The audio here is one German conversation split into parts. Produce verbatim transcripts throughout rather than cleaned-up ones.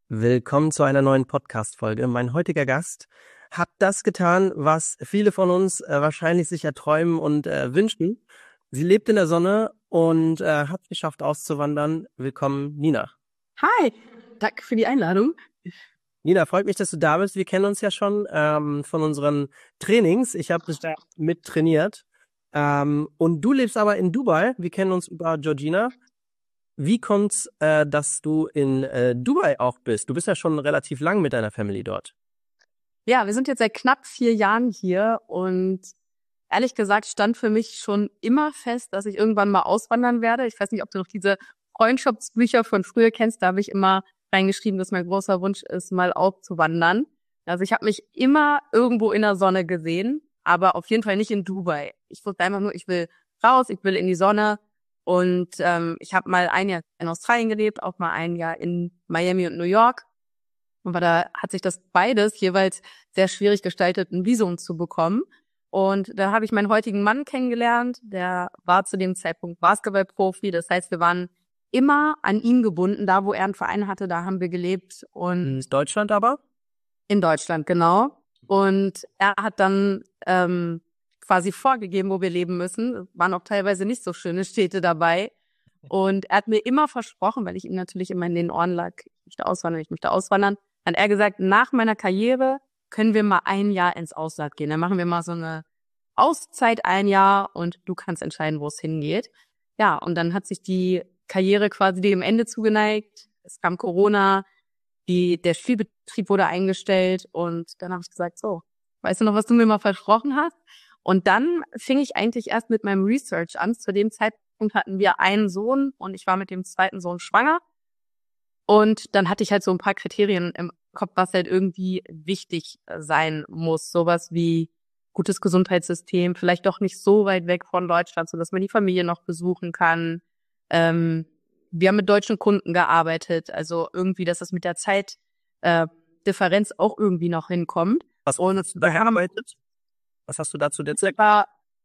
Willkommen zu einer neuen Podcast-Folge. Mein heutiger Gast hat das getan, was viele von uns äh, wahrscheinlich sich erträumen und äh, wünschen. Sie lebt in der Sonne und äh, hat es geschafft auszuwandern. Willkommen, Nina. Hi, danke für die Einladung. Nina, freut mich, dass du da bist. Wir kennen uns ja schon ähm, von unseren Trainings. Ich habe dich da mit trainiert. Ähm, und du lebst aber in Dubai. Wir kennen uns über Georgina. Wie kommt's, äh, dass du in äh, Dubai auch bist? Du bist ja schon relativ lang mit deiner Family dort. Ja, wir sind jetzt seit knapp vier Jahren hier und ehrlich gesagt stand für mich schon immer fest, dass ich irgendwann mal auswandern werde. Ich weiß nicht, ob du noch diese Freundschaftsbücher von früher kennst. Da habe ich immer reingeschrieben, dass mein großer Wunsch ist, mal auszuwandern. Also ich habe mich immer irgendwo in der Sonne gesehen, aber auf jeden Fall nicht in Dubai. Ich wusste einfach nur, ich will raus, ich will in die Sonne. Und ähm, ich habe mal ein Jahr in Australien gelebt, auch mal ein Jahr in Miami und New York. Und da hat sich das beides jeweils sehr schwierig gestaltet, ein Visum zu bekommen. Und da habe ich meinen heutigen Mann kennengelernt. Der war zu dem Zeitpunkt Basketballprofi. Das heißt, wir waren immer an ihn gebunden. Da, wo er einen Verein hatte, da haben wir gelebt. Und In Deutschland aber? In Deutschland, genau. Und er hat dann ähm, quasi vorgegeben, wo wir leben müssen. Es waren auch teilweise nicht so schöne Städte dabei. Und er hat mir immer versprochen, weil ich ihm natürlich immer in den Ohren lag, ich möchte auswandern, ich möchte auswandern, hat er gesagt, nach meiner Karriere können wir mal ein Jahr ins Ausland gehen. Dann machen wir mal so eine Auszeit ein Jahr und du kannst entscheiden, wo es hingeht. Ja, und dann hat sich die Karriere quasi dem Ende zugeneigt. Es kam Corona, die, der Spielbetrieb wurde eingestellt und dann habe ich gesagt, so, weißt du noch, was du mir mal versprochen hast? Und dann fing ich eigentlich erst mit meinem Research an. Zu dem Zeitpunkt hatten wir einen Sohn und ich war mit dem zweiten Sohn schwanger. Und dann hatte ich halt so ein paar Kriterien im Kopf, was halt irgendwie wichtig sein muss. Sowas wie gutes Gesundheitssystem, vielleicht doch nicht so weit weg von Deutschland, sodass man die Familie noch besuchen kann. Ähm, wir haben mit deutschen Kunden gearbeitet, also irgendwie, dass das mit der Zeitdifferenz äh, auch irgendwie noch hinkommt. Was hast du da gearbeitet? Was hast du dazu Ich war,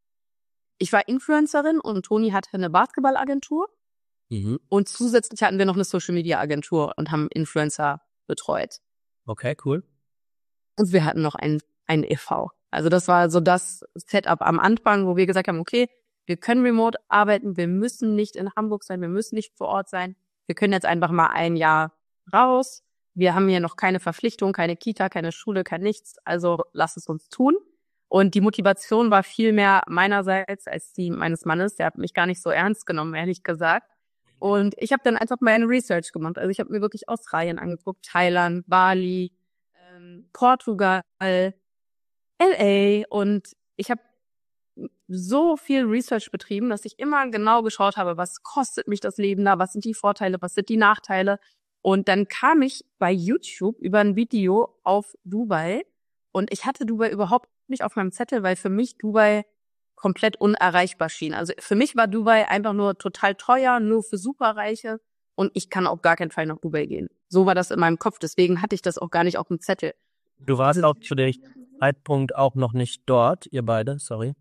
ich war Influencerin und Toni hatte eine Basketballagentur. Mhm. Und zusätzlich hatten wir noch eine Social-Media-Agentur und haben Influencer betreut. Okay, cool. Und wir hatten noch einen, einen E V. Also das war so das Setup am Anfang, wo wir gesagt haben, okay, wir können remote arbeiten, wir müssen nicht in Hamburg sein, wir müssen nicht vor Ort sein. Wir können jetzt einfach mal ein Jahr raus. Wir haben hier noch keine Verpflichtung, keine Kita, keine Schule, kein nichts. Also lass es uns tun. Und die Motivation war viel mehr meinerseits als die meines Mannes. Der hat mich gar nicht so ernst genommen, ehrlich gesagt. Und ich habe dann einfach meine Research gemacht. Also ich habe mir wirklich Australien angeguckt, Thailand, Bali, ähm, Portugal, L A. Und ich habe so viel Research betrieben, dass ich immer genau geschaut habe, was kostet mich das Leben da, was sind die Vorteile, was sind die Nachteile. Und dann kam ich bei YouTube über ein Video auf Dubai. Und ich hatte Dubai überhaupt nicht auf meinem Zettel, weil für mich Dubai komplett unerreichbar schien. Also für mich war Dubai einfach nur total teuer, nur für Superreiche und ich kann auf gar keinen Fall nach Dubai gehen. So war das in meinem Kopf, deswegen hatte ich das auch gar nicht auf dem Zettel. Du warst auch zu dem Zeitpunkt auch noch nicht dort, ihr beide, sorry.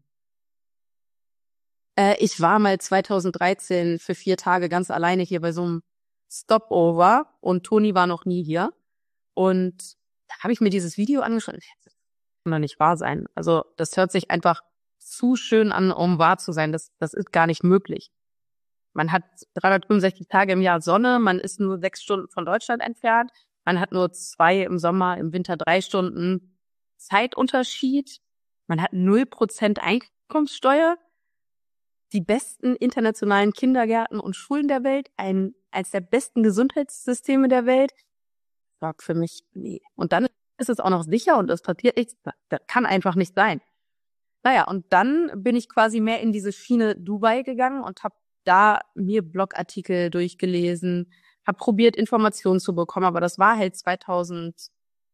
Äh, ich war mal zweitausenddreizehn für vier Tage ganz alleine hier bei so einem Stopover und Toni war noch nie hier. Und da habe ich mir dieses Video angeschaut. Das kann doch nicht wahr sein. Also das hört sich einfach zu schön an, um wahr zu sein. Das, das ist gar nicht möglich. Man hat dreihundertfünfundsechzig Tage im Jahr Sonne, man ist nur sechs Stunden von Deutschland entfernt, man hat nur zwei im Sommer, im Winter drei Stunden Zeitunterschied, man hat null Prozent Einkommenssteuer, die besten internationalen Kindergärten und Schulen der Welt, ein eines der besten Gesundheitssysteme der Welt. Sagt für mich, nee. Und dann ist es auch noch sicher und es passiert nichts. Das kann einfach nicht sein. Naja, und dann bin ich quasi mehr in diese Schiene Dubai gegangen und habe da mir Blogartikel durchgelesen, habe probiert, Informationen zu bekommen, aber das war halt zweitausendzwanzig,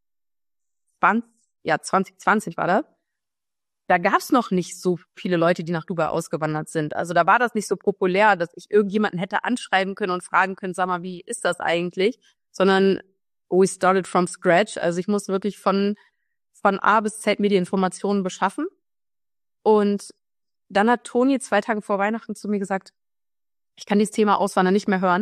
ja, zwanzig zwanzig war das. Da gab's noch nicht so viele Leute, die nach Dubai ausgewandert sind. Also da war das nicht so populär, dass ich irgendjemanden hätte anschreiben können und fragen können, sag mal, wie ist das eigentlich? Sondern we started from scratch. Also ich muss wirklich von von A bis Z mir die Informationen beschaffen. Und dann hat Toni zwei Tage vor Weihnachten zu mir gesagt, ich kann dieses Thema Auswandern nicht mehr hören.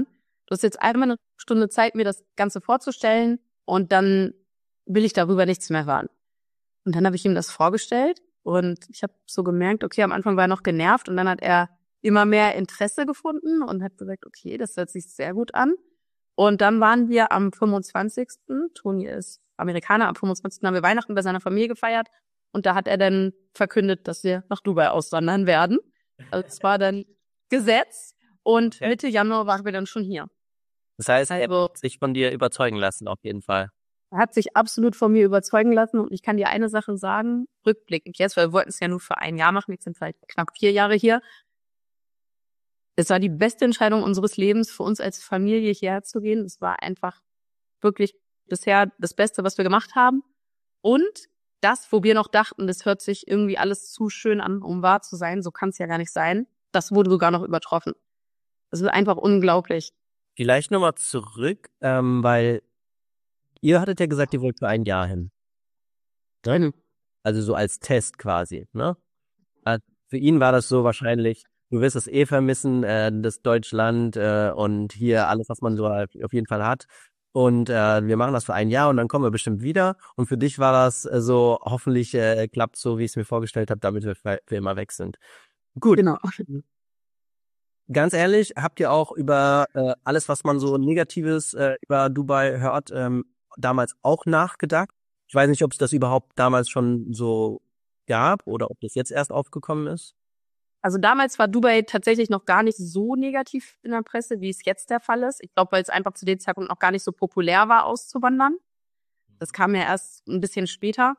du hast jetzt einmal eine Stunde Zeit, mir das Ganze vorzustellen und dann will ich darüber nichts mehr hören. Und dann habe ich ihm das vorgestellt und ich habe so gemerkt, okay, am Anfang war er noch genervt und dann hat er immer mehr Interesse gefunden und hat gesagt, okay, das hört sich sehr gut an. Und dann waren wir am fünfundzwanzigsten Toni ist Amerikaner, am fünfundzwanzigsten haben wir Weihnachten bei seiner Familie gefeiert und da hat er dann verkündet, dass wir nach Dubai auswandern werden. Also es war dann Gesetz und Okay. Mitte Januar waren wir dann schon hier. Das heißt, er Also hat sich von dir überzeugen lassen, auf jeden Fall. er hat sich absolut von mir überzeugen lassen und ich kann dir eine Sache sagen, rückblickend jetzt, weil wir wollten es ja nur für ein Jahr machen, jetzt sind wir halt knapp vier Jahre hier. Es war die beste Entscheidung unseres Lebens, für uns als Familie hierher zu gehen. Es war einfach wirklich bisher das Beste, was wir gemacht haben. Und das, wo wir noch dachten, das hört sich irgendwie alles zu schön an, um wahr zu sein, so kann es ja gar nicht sein, das wurde sogar noch übertroffen. Das ist einfach unglaublich. Vielleicht nochmal zurück, ähm, weil ihr hattet ja gesagt, ihr wollt für ein Jahr hin. Ne? Also so als Test quasi, ne? Äh, Für ihn war das so wahrscheinlich, du wirst es eh vermissen, äh, das Deutschland äh, und hier alles, was man so halt auf jeden Fall hat. Und äh, wir machen das für ein Jahr und dann kommen wir bestimmt wieder. Und für dich war das äh, so, hoffentlich äh, klappt so, wie ich es mir vorgestellt habe, damit wir für, für immer weg sind. Gut. Genau. Ganz ehrlich, habt ihr auch über äh, alles, was man so Negatives äh, über Dubai hört, ähm, damals auch nachgedacht? Ich weiß nicht, ob es das überhaupt damals schon so gab oder ob das jetzt erst aufgekommen ist. Also damals war Dubai tatsächlich noch gar nicht so negativ in der Presse, wie es jetzt der Fall ist. Ich glaube, weil es einfach zu dem Zeitpunkt noch gar nicht so populär war, auszuwandern. Das kam ja erst ein bisschen später.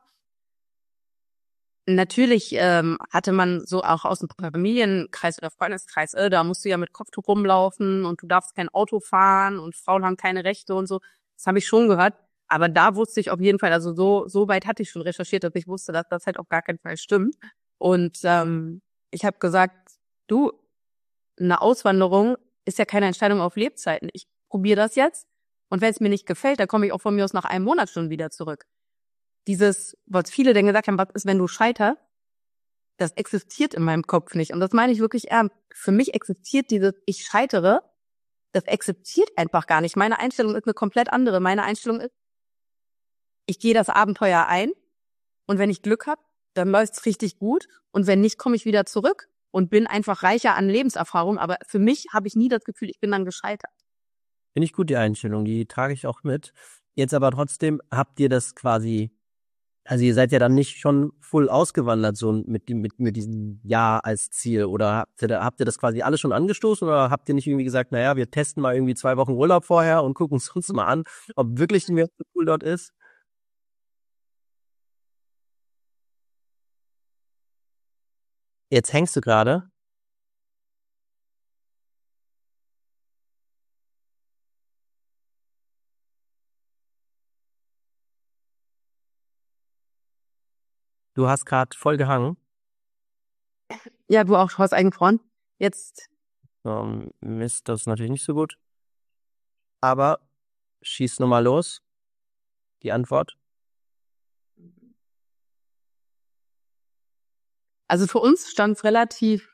Natürlich ähm, hatte man so auch aus dem Familienkreis oder Freundeskreis, äh, da musst du ja mit Kopftuch rumlaufen und du darfst kein Auto fahren und Frauen haben keine Rechte und so. Das habe ich schon gehört. Aber da wusste ich auf jeden Fall, also so so weit hatte ich schon recherchiert, dass ich wusste, dass das halt auf gar keinen Fall stimmt. Und ähm, ich habe gesagt, du, eine Auswanderung ist ja keine Entscheidung auf Lebzeiten. Ich probiere das jetzt und wenn es mir nicht gefällt, dann komme ich auch von mir aus nach einem Monat schon wieder zurück. Dieses, was viele denn gesagt haben, was ist, wenn du scheiterst, das existiert in meinem Kopf nicht. Und das meine ich wirklich ernst. Für mich existiert dieses, ich scheitere, das existiert einfach gar nicht. Meine Einstellung ist eine komplett andere. Meine Einstellung ist, ich gehe das Abenteuer ein und wenn ich Glück habe, dann läuft's richtig gut und wenn nicht, komme ich wieder zurück und bin einfach reicher an Lebenserfahrung. Aber für mich habe ich nie das Gefühl, ich bin dann gescheitert. Finde ich gut, die Einstellung, die trage ich auch mit. Jetzt aber trotzdem, habt ihr das quasi, also ihr seid ja dann nicht schon full ausgewandert, so mit, dem- mit, mit diesem Jahr als Ziel, oder habt ihr, da, habt ihr das quasi alles schon angestoßen, oder habt ihr nicht irgendwie gesagt, naja, wir testen mal irgendwie zwei Wochen Urlaub vorher und gucken es uns mal an, ob wirklich mir so cool dort ist? Jetzt hängst du gerade. Du hast gerade voll gehangen. Ja, du auch, hast eingefroren. Jetzt, Ähm, Mist, das ist natürlich nicht so gut. Aber schieß nochmal los, die Antwort. also für uns stand es relativ,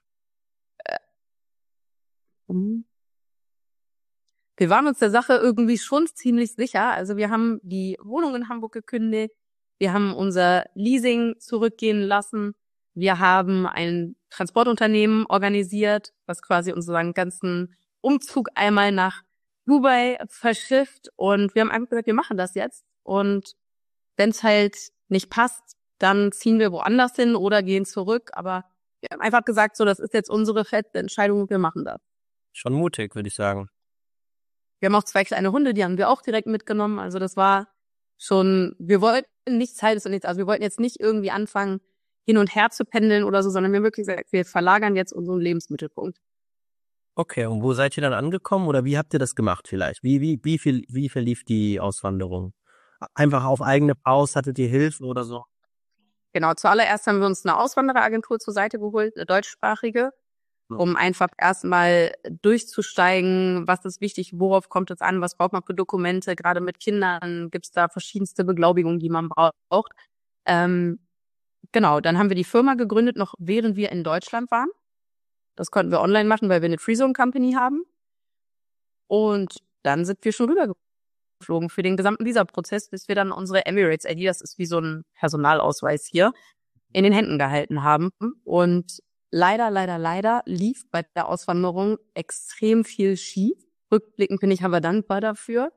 hm, wir waren uns der Sache irgendwie schon ziemlich sicher. Also wir haben die Wohnung in Hamburg gekündigt. Wir haben unser Leasing zurückgehen lassen. Wir haben ein Transportunternehmen organisiert, was quasi unseren ganzen Umzug einmal nach Dubai verschifft. Und wir haben einfach gesagt, wir machen das jetzt. Und wenn es halt nicht passt, dann ziehen wir woanders hin oder gehen zurück. Aber wir haben einfach gesagt, so, das ist jetzt unsere feste Entscheidung, wir machen das. Schon mutig, würde ich sagen. Wir haben auch zwei kleine Hunde, die haben wir auch direkt mitgenommen. Also das war schon, wir wollten nichts Halbes und nichts. Also wir wollten jetzt nicht irgendwie anfangen, hin und her zu pendeln oder so, sondern wir haben wirklich gesagt, wir verlagern jetzt unseren Lebensmittelpunkt. Okay, und wo seid ihr dann angekommen oder wie habt ihr das gemacht vielleicht? Wie, wie, wie viel, wie verlief die Auswanderung? Einfach auf eigene Faust, hattet ihr Hilfe oder so? Genau, zuallererst haben wir uns eine Auswandereragentur zur Seite geholt, eine deutschsprachige, um einfach erstmal durchzusteigen, was ist wichtig, worauf kommt es an, was braucht man für Dokumente, gerade mit Kindern gibt's da verschiedenste Beglaubigungen, die man braucht. Ähm, genau, dann haben wir die Firma gegründet, noch während wir in Deutschland waren. Das konnten wir online machen, weil wir eine Free Zone Company haben. Und dann sind wir schon rübergeflogen für den gesamten Visa-Prozess, bis wir dann unsere Emirates-I D, das ist wie so ein Personalausweis hier, in den Händen gehalten haben. Und leider, leider, leider lief bei der Auswanderung extrem viel schief. Rückblickend bin ich aber dankbar dafür.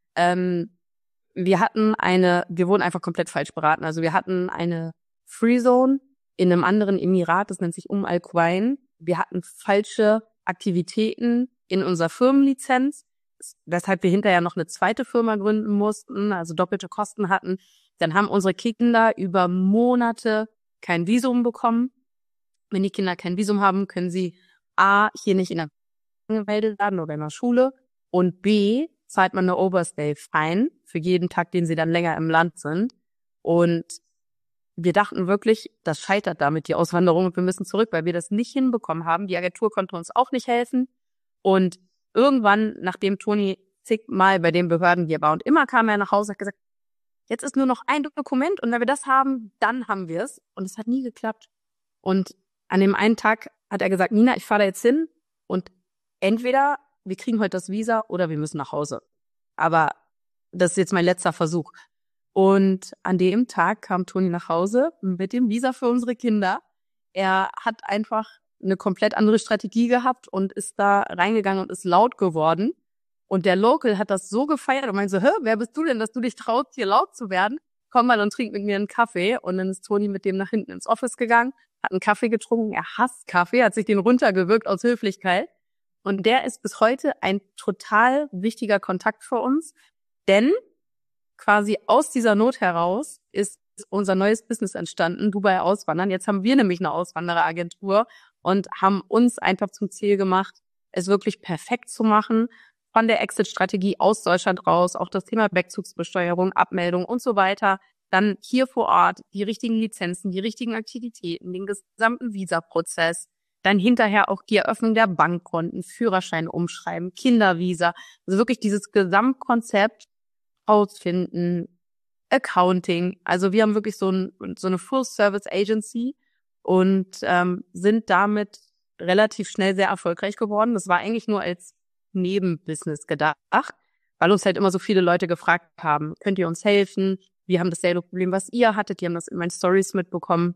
Ähm, wir hatten eine, wir wurden einfach komplett falsch beraten. Also wir hatten eine Free Zone in einem anderen Emirat, das nennt sich Umm Al-Quwain. Wir hatten falsche Aktivitäten in unserer Firmenlizenz, weshalb wir hinterher noch eine zweite Firma gründen mussten, also doppelte Kosten hatten. Dann haben unsere Kinder über Monate kein Visum bekommen. Wenn die Kinder kein Visum haben, können sie A, hier nicht in der angemeldet werden oder in der Schule und B, zahlt man eine Overstay-Fine für jeden Tag, den sie dann länger im Land sind. Und wir dachten wirklich, das scheitert damit, die Auswanderung, und wir müssen zurück, weil wir das nicht hinbekommen haben. Die Agentur konnte uns auch nicht helfen. Und irgendwann, nachdem Toni zigmal bei den Behörden hier war und immer kam er nach Hause und hat gesagt, jetzt ist nur noch ein Dokument und wenn wir das haben, dann haben wir es. Und es hat nie geklappt. Und an dem einen Tag hat er gesagt, Nina, ich fahre da jetzt hin und entweder wir kriegen heute das Visa oder wir müssen nach Hause. Aber das ist jetzt mein letzter Versuch. Und an dem Tag kam Toni nach Hause mit dem Visa für unsere Kinder. Er hat einfach eine komplett andere Strategie gehabt und ist da reingegangen und ist laut geworden. Und der Local hat das so gefeiert und meinte so, hä, wer bist du denn, dass du dich traust, hier laut zu werden? Komm mal und trink mit mir einen Kaffee. Und dann ist Toni mit dem nach hinten ins Office gegangen, hat einen Kaffee getrunken. Er hasst Kaffee, hat sich den runtergewirkt aus Höflichkeit. Und der ist bis heute ein total wichtiger Kontakt für uns, denn quasi aus dieser Not heraus ist unser neues Business entstanden, Dubai Auswandern. Jetzt haben wir nämlich eine Auswandereragentur und haben uns einfach zum Ziel gemacht, es wirklich perfekt zu machen, von der Exit-Strategie aus Deutschland raus, auch das Thema Wegzugsbesteuerung, Abmeldung und so weiter, dann hier vor Ort die richtigen Lizenzen, die richtigen Aktivitäten, den gesamten Visa-Prozess, dann hinterher auch die Eröffnung der Bankkonten, Führerschein umschreiben, Kindervisa, also wirklich dieses Gesamtkonzept ausfinden, Accounting. Also wir haben wirklich so, ein, so eine Full-Service-Agency und ähm, sind damit relativ schnell sehr erfolgreich geworden. Das war eigentlich nur als Nebenbusiness gedacht, weil uns halt immer so viele Leute gefragt haben, könnt ihr uns helfen? Wir haben dasselbe Problem, was ihr hattet. Die haben das in meinen Stories mitbekommen.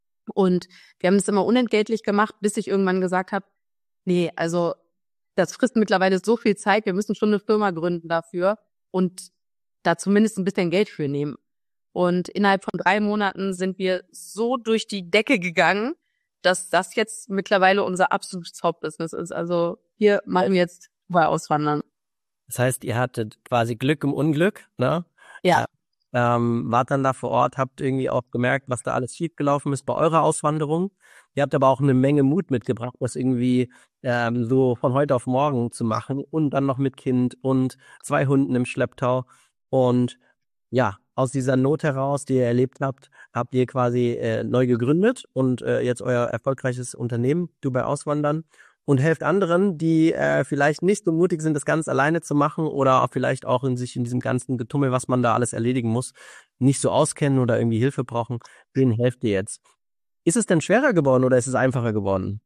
Und wir haben das immer unentgeltlich gemacht, bis ich irgendwann gesagt habe, nee, also das frisst mittlerweile so viel Zeit, wir müssen schon eine Firma gründen dafür und da zumindest ein bisschen Geld für nehmen. Und innerhalb von drei Monaten sind wir so durch die Decke gegangen, dass das jetzt mittlerweile unser absolutes Hauptbusiness ist. Also hier machen wir jetzt bei Auswandern. Das heißt, ihr hattet quasi Glück im Unglück, ne? Ja. Ähm, wart dann da vor Ort, habt irgendwie auch gemerkt, was da alles schiefgelaufen ist bei eurer Auswanderung. Ihr habt aber auch eine Menge Mut mitgebracht, das irgendwie ähm, so von heute auf morgen zu machen und dann noch mit Kind und zwei Hunden im Schlepptau. Und ja, aus dieser Not heraus, die ihr erlebt habt, habt ihr quasi äh, neu gegründet und äh, jetzt euer erfolgreiches Unternehmen, Dubai Auswandern, und helft anderen, die äh, vielleicht nicht so mutig sind, das ganz alleine zu machen oder auch vielleicht auch in sich in diesem ganzen Getummel, was man da alles erledigen muss, nicht so auskennen oder irgendwie Hilfe brauchen. Denen helft ihr jetzt. Ist es denn schwerer geworden oder ist es einfacher geworden?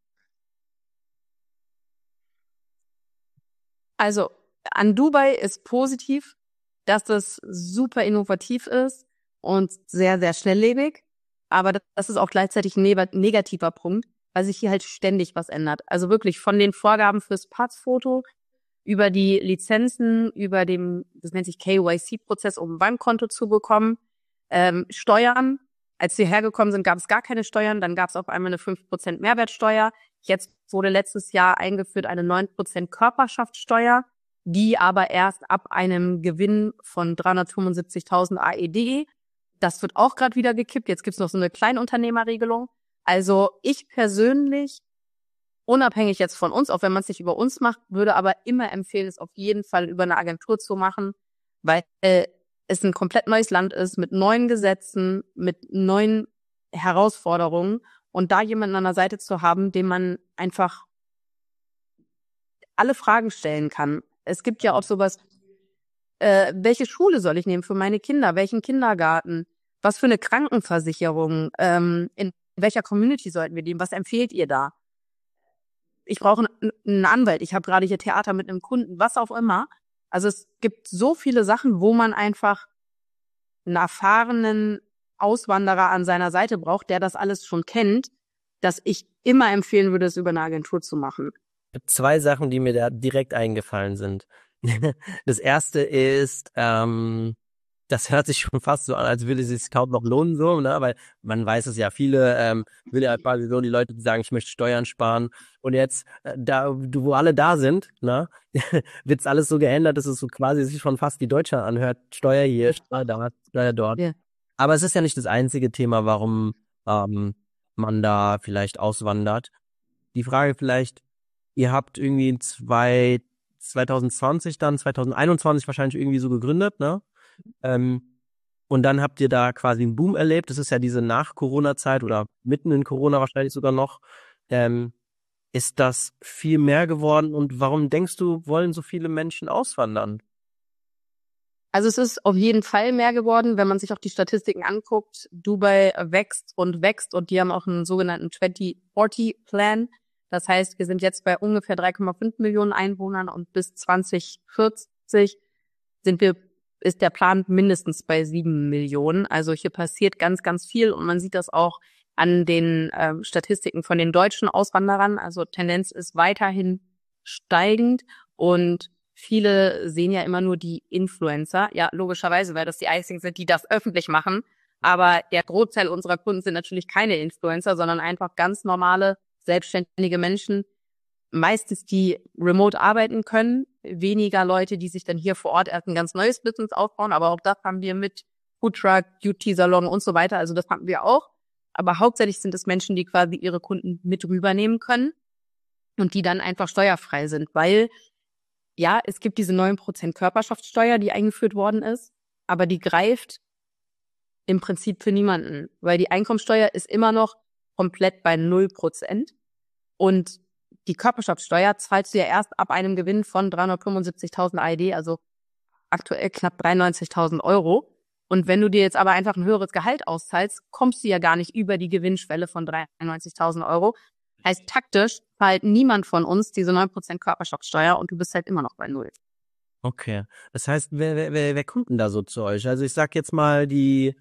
Also an Dubai ist positiv, dass es super innovativ ist und sehr, sehr schnelllebig. Aber das ist auch gleichzeitig ein negativer Punkt, weil sich hier halt ständig was ändert. Also wirklich von den Vorgaben fürs Passfoto über die Lizenzen, über dem, das nennt sich K Y C-Prozess, um ein Bankkonto zu bekommen, ähm, Steuern. Als wir hergekommen sind, gab es gar keine Steuern. Dann gab es auf einmal eine fünf Prozent Mehrwertsteuer. Jetzt wurde letztes Jahr eingeführt eine neun Prozent Körperschaftssteuer, die aber erst ab einem Gewinn von dreihundertfünfundsiebzigtausend A E D. Das wird auch gerade wieder gekippt. Jetzt gibt's noch so eine Kleinunternehmerregelung. Also ich persönlich, unabhängig jetzt von uns, auch wenn man es nicht über uns macht, würde aber immer empfehlen, es auf jeden Fall über eine Agentur zu machen, weil äh, es ein komplett neues Land ist, mit neuen Gesetzen, mit neuen Herausforderungen und da jemanden an der Seite zu haben, dem man einfach alle Fragen stellen kann. Es gibt ja auch sowas, äh, welche Schule soll ich nehmen für meine Kinder, welchen Kindergarten, was für eine Krankenversicherung, ähm, in welcher Community sollten wir nehmen, was empfehlt ihr da? ich brauche einen Anwalt, ich habe gerade hier Theater mit einem Kunden, was auch immer. Also es gibt so viele Sachen, wo man einfach einen erfahrenen Auswanderer an seiner Seite braucht, der das alles schon kennt, dass ich immer empfehlen würde, es über eine Agentur zu machen. Zwei Sachen, die mir da direkt eingefallen sind. Das erste ist, ähm, das hört sich schon fast so an, als würde es sich kaum noch lohnen, so, ne? Weil man weiß es ja, viele ähm, will ja quasi so die Leute, die sagen, ich möchte Steuern sparen. Und jetzt, äh, da, wo alle da sind, ne, wird's alles so geändert, dass es so quasi sich schon fast wie Deutschland anhört. Steuer hier, Steuer da, Steuer dort. Ja. Aber es ist ja nicht das einzige Thema, warum ähm, man da vielleicht auswandert. Die Frage vielleicht, ihr habt irgendwie in zwei, zwanzig zwanzig dann, zwanzig einundzwanzig wahrscheinlich irgendwie so gegründet, ne? Ähm, und dann habt ihr da quasi einen Boom erlebt. Das ist ja diese Nach-Corona-Zeit oder mitten in Corona wahrscheinlich sogar noch. Ähm, ist das viel mehr geworden? Und warum denkst du, wollen so viele Menschen auswandern? Also es ist auf jeden Fall mehr geworden, wenn man sich auch die Statistiken anguckt. Dubai wächst und wächst und die haben auch einen sogenannten zwanzig vierzig Plan. Das heißt, wir sind jetzt bei ungefähr drei Komma fünf Millionen Einwohnern und bis zwanzig vierzig sind wir, ist der Plan mindestens bei sieben Millionen. Also hier passiert ganz, ganz viel und man sieht das auch an den ähm, Statistiken von den deutschen Auswanderern. Also Tendenz ist weiterhin steigend und viele sehen ja immer nur die Influencer. Ja, logischerweise, weil das die einzigen sind, die das öffentlich machen. Aber der Großteil unserer Kunden sind natürlich keine Influencer, sondern einfach ganz normale, selbstständige Menschen. Meistens, die remote arbeiten können. Weniger Leute, die sich dann hier vor Ort erst ein ganz neues Business aufbauen. Aber auch das haben wir mit Foodtruck, Beauty-Salon und so weiter. Also das haben wir auch. Aber hauptsächlich sind es Menschen, die quasi ihre Kunden mit rübernehmen können und die dann einfach steuerfrei sind, weil ja, es gibt diese neun Prozent Körperschaftssteuer, die eingeführt worden ist, aber die greift im Prinzip für niemanden, weil die Einkommensteuer ist immer noch komplett bei null Prozent und die Körperschaftssteuer zahlst du ja erst ab einem Gewinn von dreihundertfünfundsiebzigtausend A E D, also aktuell knapp dreiundneunzigtausend Euro. Und wenn du dir jetzt aber einfach ein höheres Gehalt auszahlst, kommst du ja gar nicht über die Gewinnschwelle von dreiundneunzigtausend Euro. Heißt, taktisch zahlt niemand von uns diese neun Prozent Körperschaftsteuer und du bist halt immer noch bei Null. Okay. Das heißt, wer, wer, wer, wer kommt denn da so zu euch? Also ich sag jetzt mal die,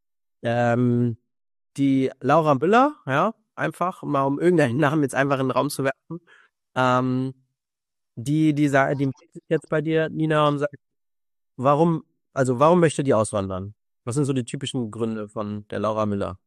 ähm, die Laura Müller, ja, einfach, mal um irgendeinen Namen jetzt einfach in den Raum zu werfen. Ähm, die, die, sa- die meldet sich jetzt bei dir, Nina, und sagt, warum, also warum möchte die auswandern? Was sind so die typischen Gründe von der Laura Müller?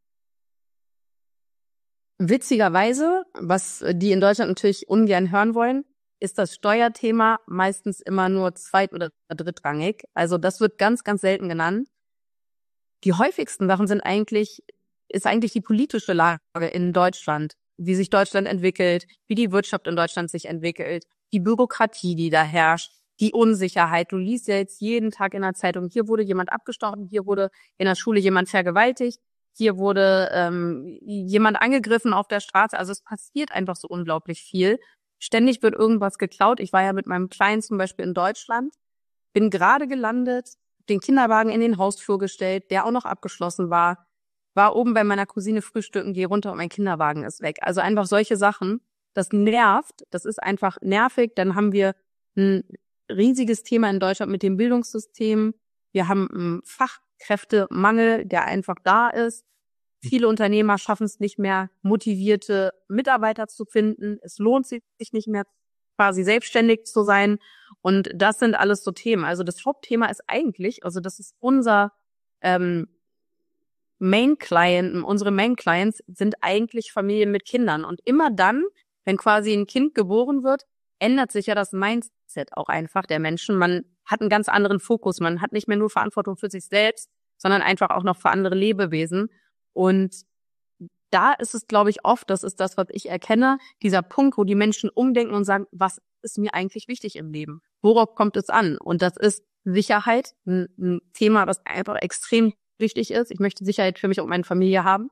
Witzigerweise, was die in Deutschland natürlich ungern hören wollen, ist das Steuerthema meistens immer nur zweit- oder drittrangig. Also das wird ganz, ganz selten genannt. Die häufigsten Sachen sind eigentlich, ist eigentlich die politische Lage in Deutschland, wie sich Deutschland entwickelt, wie die Wirtschaft in Deutschland sich entwickelt, die Bürokratie, die da herrscht, die Unsicherheit. Du liest ja jetzt jeden Tag in der Zeitung, hier wurde jemand abgestochen, hier wurde in der Schule jemand vergewaltigt. Hier wurde ähm, jemand angegriffen auf der Straße. Also es passiert einfach so unglaublich viel. Ständig wird irgendwas geklaut. Ich war ja mit meinem Kleinen zum Beispiel in Deutschland, bin gerade gelandet, den Kinderwagen in den Hausflur gestellt, der auch noch abgeschlossen war, war oben bei meiner Cousine frühstücken, gehe runter und mein Kinderwagen ist weg. Also einfach solche Sachen, das nervt, das ist einfach nervig. Dann haben wir ein riesiges Thema in Deutschland mit dem Bildungssystem. Wir haben einen Fachkräftemangel, der einfach da ist. Viele Unternehmer schaffen es nicht mehr, motivierte Mitarbeiter zu finden. Es lohnt sich nicht mehr, quasi selbstständig zu sein. Und das sind alles so Themen. Also das Hauptthema ist eigentlich, also das ist unser ähm, Main Client, unsere Main Clients sind eigentlich Familien mit Kindern. Und immer dann, wenn quasi ein Kind geboren wird, ändert sich ja das Mindset auch einfach der Menschen. Man hat einen ganz anderen Fokus. Man hat nicht mehr nur Verantwortung für sich selbst, sondern einfach auch noch für andere Lebewesen. Und da ist es, glaube ich, oft, das ist das, was ich erkenne, dieser Punkt, wo die Menschen umdenken und sagen, was ist mir eigentlich wichtig im Leben? Worauf kommt es an? Und das ist Sicherheit, ein, ein Thema, was einfach extrem wichtig ist. Ich möchte Sicherheit für mich und meine Familie haben.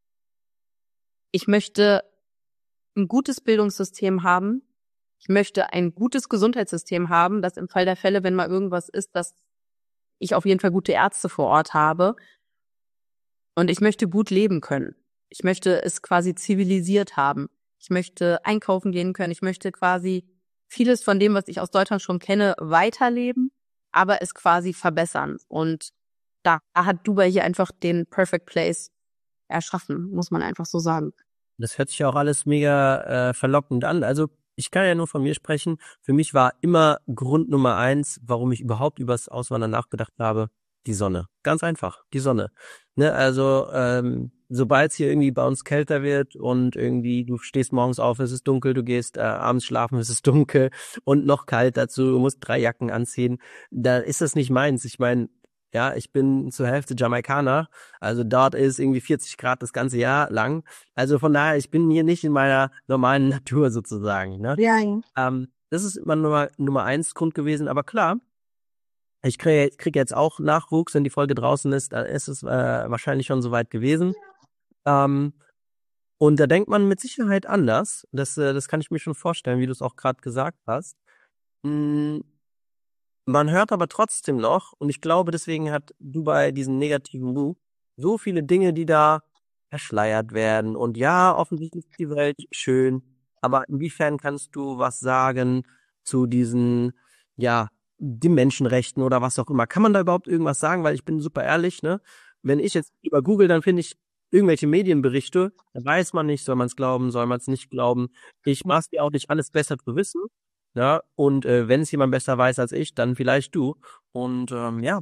Ich möchte ein gutes Bildungssystem haben. Ich möchte ein gutes Gesundheitssystem haben, dass im Fall der Fälle, wenn mal irgendwas ist, dass ich auf jeden Fall gute Ärzte vor Ort habe. Und ich möchte gut leben können. Ich möchte es quasi zivilisiert haben. Ich möchte einkaufen gehen können. Ich möchte quasi vieles von dem, was ich aus Deutschland schon kenne, weiterleben, aber es quasi verbessern. Und da hat Dubai hier einfach den Perfect Place erschaffen, muss man einfach so sagen. Das hört sich ja auch alles mega äh, verlockend an. Also ich kann ja nur von mir sprechen. Für mich war immer Grund Nummer eins, warum ich überhaupt übers Auswandern nachgedacht habe, die Sonne. Ganz einfach, die Sonne. Ne, also ähm, sobald es hier irgendwie bei uns kälter wird und irgendwie du stehst morgens auf, es ist dunkel, du gehst äh, abends schlafen, es ist dunkel und noch kalt dazu, du musst drei Jacken anziehen, da ist das nicht meins. Ich meine, ja, ich bin zur Hälfte Jamaikaner, also dort ist irgendwie vierzig Grad das ganze Jahr lang. Also von daher, ich bin hier nicht in meiner normalen Natur sozusagen. Ne? Ja, ja. Ähm, das ist immer Nummer, Nummer eins Grund gewesen, aber klar, ich kriege krieg jetzt auch Nachwuchs, wenn die Folge draußen ist, dann ist es äh, wahrscheinlich schon soweit gewesen. Ähm, und da denkt man mit Sicherheit anders. Das, äh, das kann ich mir schon vorstellen, wie du es auch gerade gesagt hast. Mm, Man hört aber trotzdem noch, und ich glaube, deswegen hat Dubai diesen negativen Ruf, so viele Dinge, die da verschleiert werden. Und ja, offensichtlich ist die Welt schön, aber inwiefern kannst du was sagen zu diesen, ja, die Menschenrechten oder was auch immer? Kann man da überhaupt irgendwas sagen? Weil ich bin super ehrlich, ne? Wenn ich jetzt über Google, dann finde ich irgendwelche Medienberichte, da weiß man nicht, soll man es glauben, soll man es nicht glauben. Ich mache dir auch nicht alles besser zu wissen. Ja, und äh, wenn es jemand besser weiß als ich, dann vielleicht du. Und ähm, ja.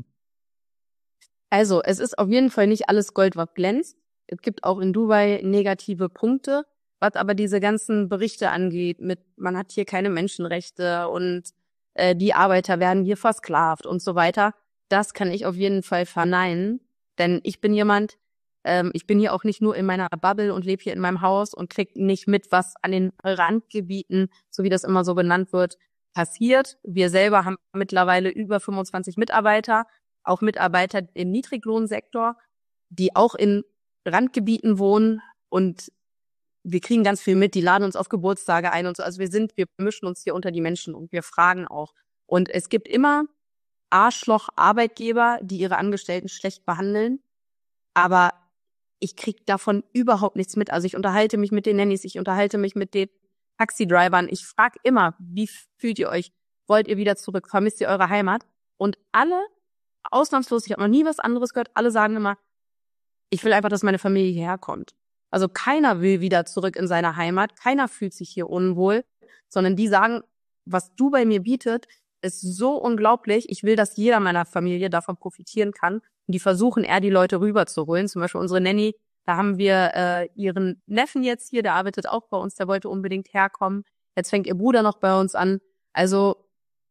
Also, es ist auf jeden Fall nicht alles Gold, was glänzt. Es gibt auch in Dubai negative Punkte, was aber diese ganzen Berichte angeht, mit man hat hier keine Menschenrechte und äh, die Arbeiter werden hier versklavt und so weiter. Das kann ich auf jeden Fall verneinen, denn ich bin jemand, ähm, ich bin hier auch nicht nur in meiner Bubble und lebe hier in meinem Haus und krieg nicht mit, was an den Randgebieten, so wie das immer so benannt wird, passiert. Wir selber haben mittlerweile über fünfundzwanzig Mitarbeiter, auch Mitarbeiter im Niedriglohnsektor, die auch in Randgebieten wohnen und wir kriegen ganz viel mit, die laden uns auf Geburtstage ein und so. Also wir sind, wir mischen uns hier unter die Menschen und wir fragen auch. Und es gibt immer Arschloch-Arbeitgeber, die ihre Angestellten schlecht behandeln, aber ich krieg davon überhaupt nichts mit. Also ich unterhalte mich mit den Nannies, ich unterhalte mich mit den Taxidrivern. Ich frage immer, wie fühlt ihr euch? Wollt ihr wieder zurück? Vermisst ihr eure Heimat? Und alle, ausnahmslos, ich habe noch nie was anderes gehört, alle sagen immer, ich will einfach, dass meine Familie hierher kommt. Also keiner will wieder zurück in seine Heimat, keiner fühlt sich hier unwohl, sondern die sagen, was Dubai mir bietet, ist so unglaublich. Ich will, dass jeder meiner Familie davon profitieren kann. Und die versuchen eher, die Leute rüberzuholen. Zum Beispiel unsere Nanny, da haben wir äh, ihren Neffen jetzt hier, der arbeitet auch bei uns, der wollte unbedingt herkommen. Jetzt fängt ihr Bruder noch bei uns an. Also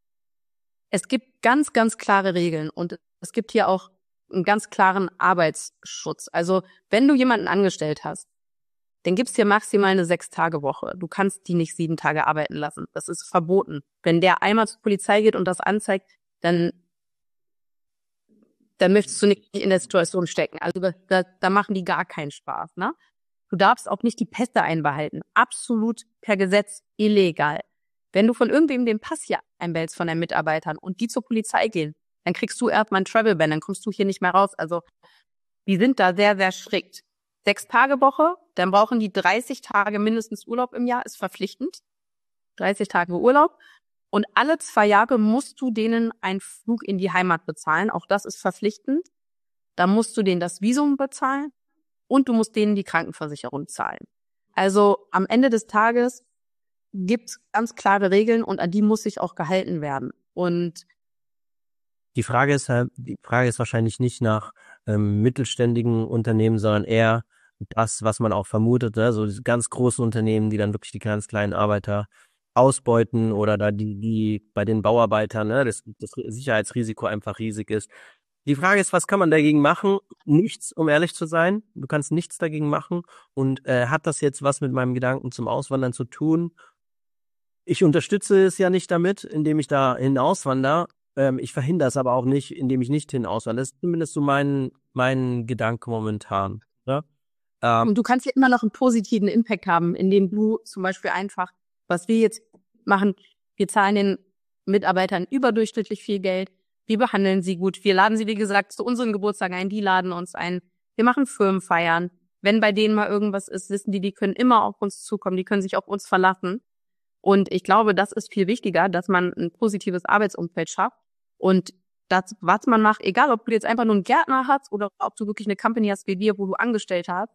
es gibt ganz, ganz klare Regeln und es gibt hier auch einen ganz klaren Arbeitsschutz. Also wenn du jemanden angestellt hast, dann gibt's dir maximal eine Sechs-Tage-Woche. Du kannst die nicht sieben Tage arbeiten lassen. Das ist verboten. Wenn der einmal zur Polizei geht und das anzeigt, dann dann möchtest du nicht in der Situation stecken. Also da, da machen die gar keinen Spaß, ne? Du darfst auch nicht die Pässe einbehalten. Absolut per Gesetz illegal. Wenn du von irgendwem den Pass hier einbehältst von deinen Mitarbeitern und die zur Polizei gehen, dann kriegst du erstmal einen Travel-Ban, dann kommst du hier nicht mehr raus. Also die sind da sehr, sehr strikt. Sechs-Tage-Woche, dann brauchen die dreißig Tage mindestens Urlaub im Jahr, ist verpflichtend. dreißig Tage Urlaub. Und alle zwei Jahre musst du denen einen Flug in die Heimat bezahlen. Auch das ist verpflichtend. Da musst du denen das Visum bezahlen und du musst denen die Krankenversicherung zahlen. Also am Ende des Tages gibt's ganz klare Regeln und an die muss sich auch gehalten werden. Und Die Frage ist halt, die Frage ist wahrscheinlich nicht nach ähm, mittelständigen Unternehmen, sondern eher das, was man auch vermutet, ne? So diese ganz großen Unternehmen, die dann wirklich die ganz kleinen Arbeiter ausbeuten oder da die, die bei den Bauarbeitern, ne, das, das Sicherheitsrisiko einfach riesig ist. Die Frage ist, was kann man dagegen machen? Nichts, um ehrlich zu sein. Du kannst nichts dagegen machen. Und äh, hat das jetzt was mit meinem Gedanken zum Auswandern zu tun? Ich unterstütze es ja nicht damit, indem ich da hinauswandere. Ähm, ich verhindere es aber auch nicht, indem ich nicht hinauswandere. Das ist zumindest so mein, mein Gedanke momentan. Ja? Ähm, du kannst ja immer noch einen positiven Impact haben, indem du zum Beispiel einfach, was wir jetzt machen, wir zahlen den Mitarbeitern überdurchschnittlich viel Geld, wir behandeln sie gut, wir laden sie, wie gesagt, zu unseren Geburtstagen ein, die laden uns ein, wir machen Firmenfeiern, Wenn bei denen mal irgendwas ist, wissen die, die können immer auf uns zukommen, die können sich auf uns verlassen. Und ich glaube, das ist viel wichtiger, dass man ein positives Arbeitsumfeld schafft. Und das, was man macht, egal ob du jetzt einfach nur einen Gärtner hast oder ob du wirklich eine Company hast wie wir, wo du angestellt hast,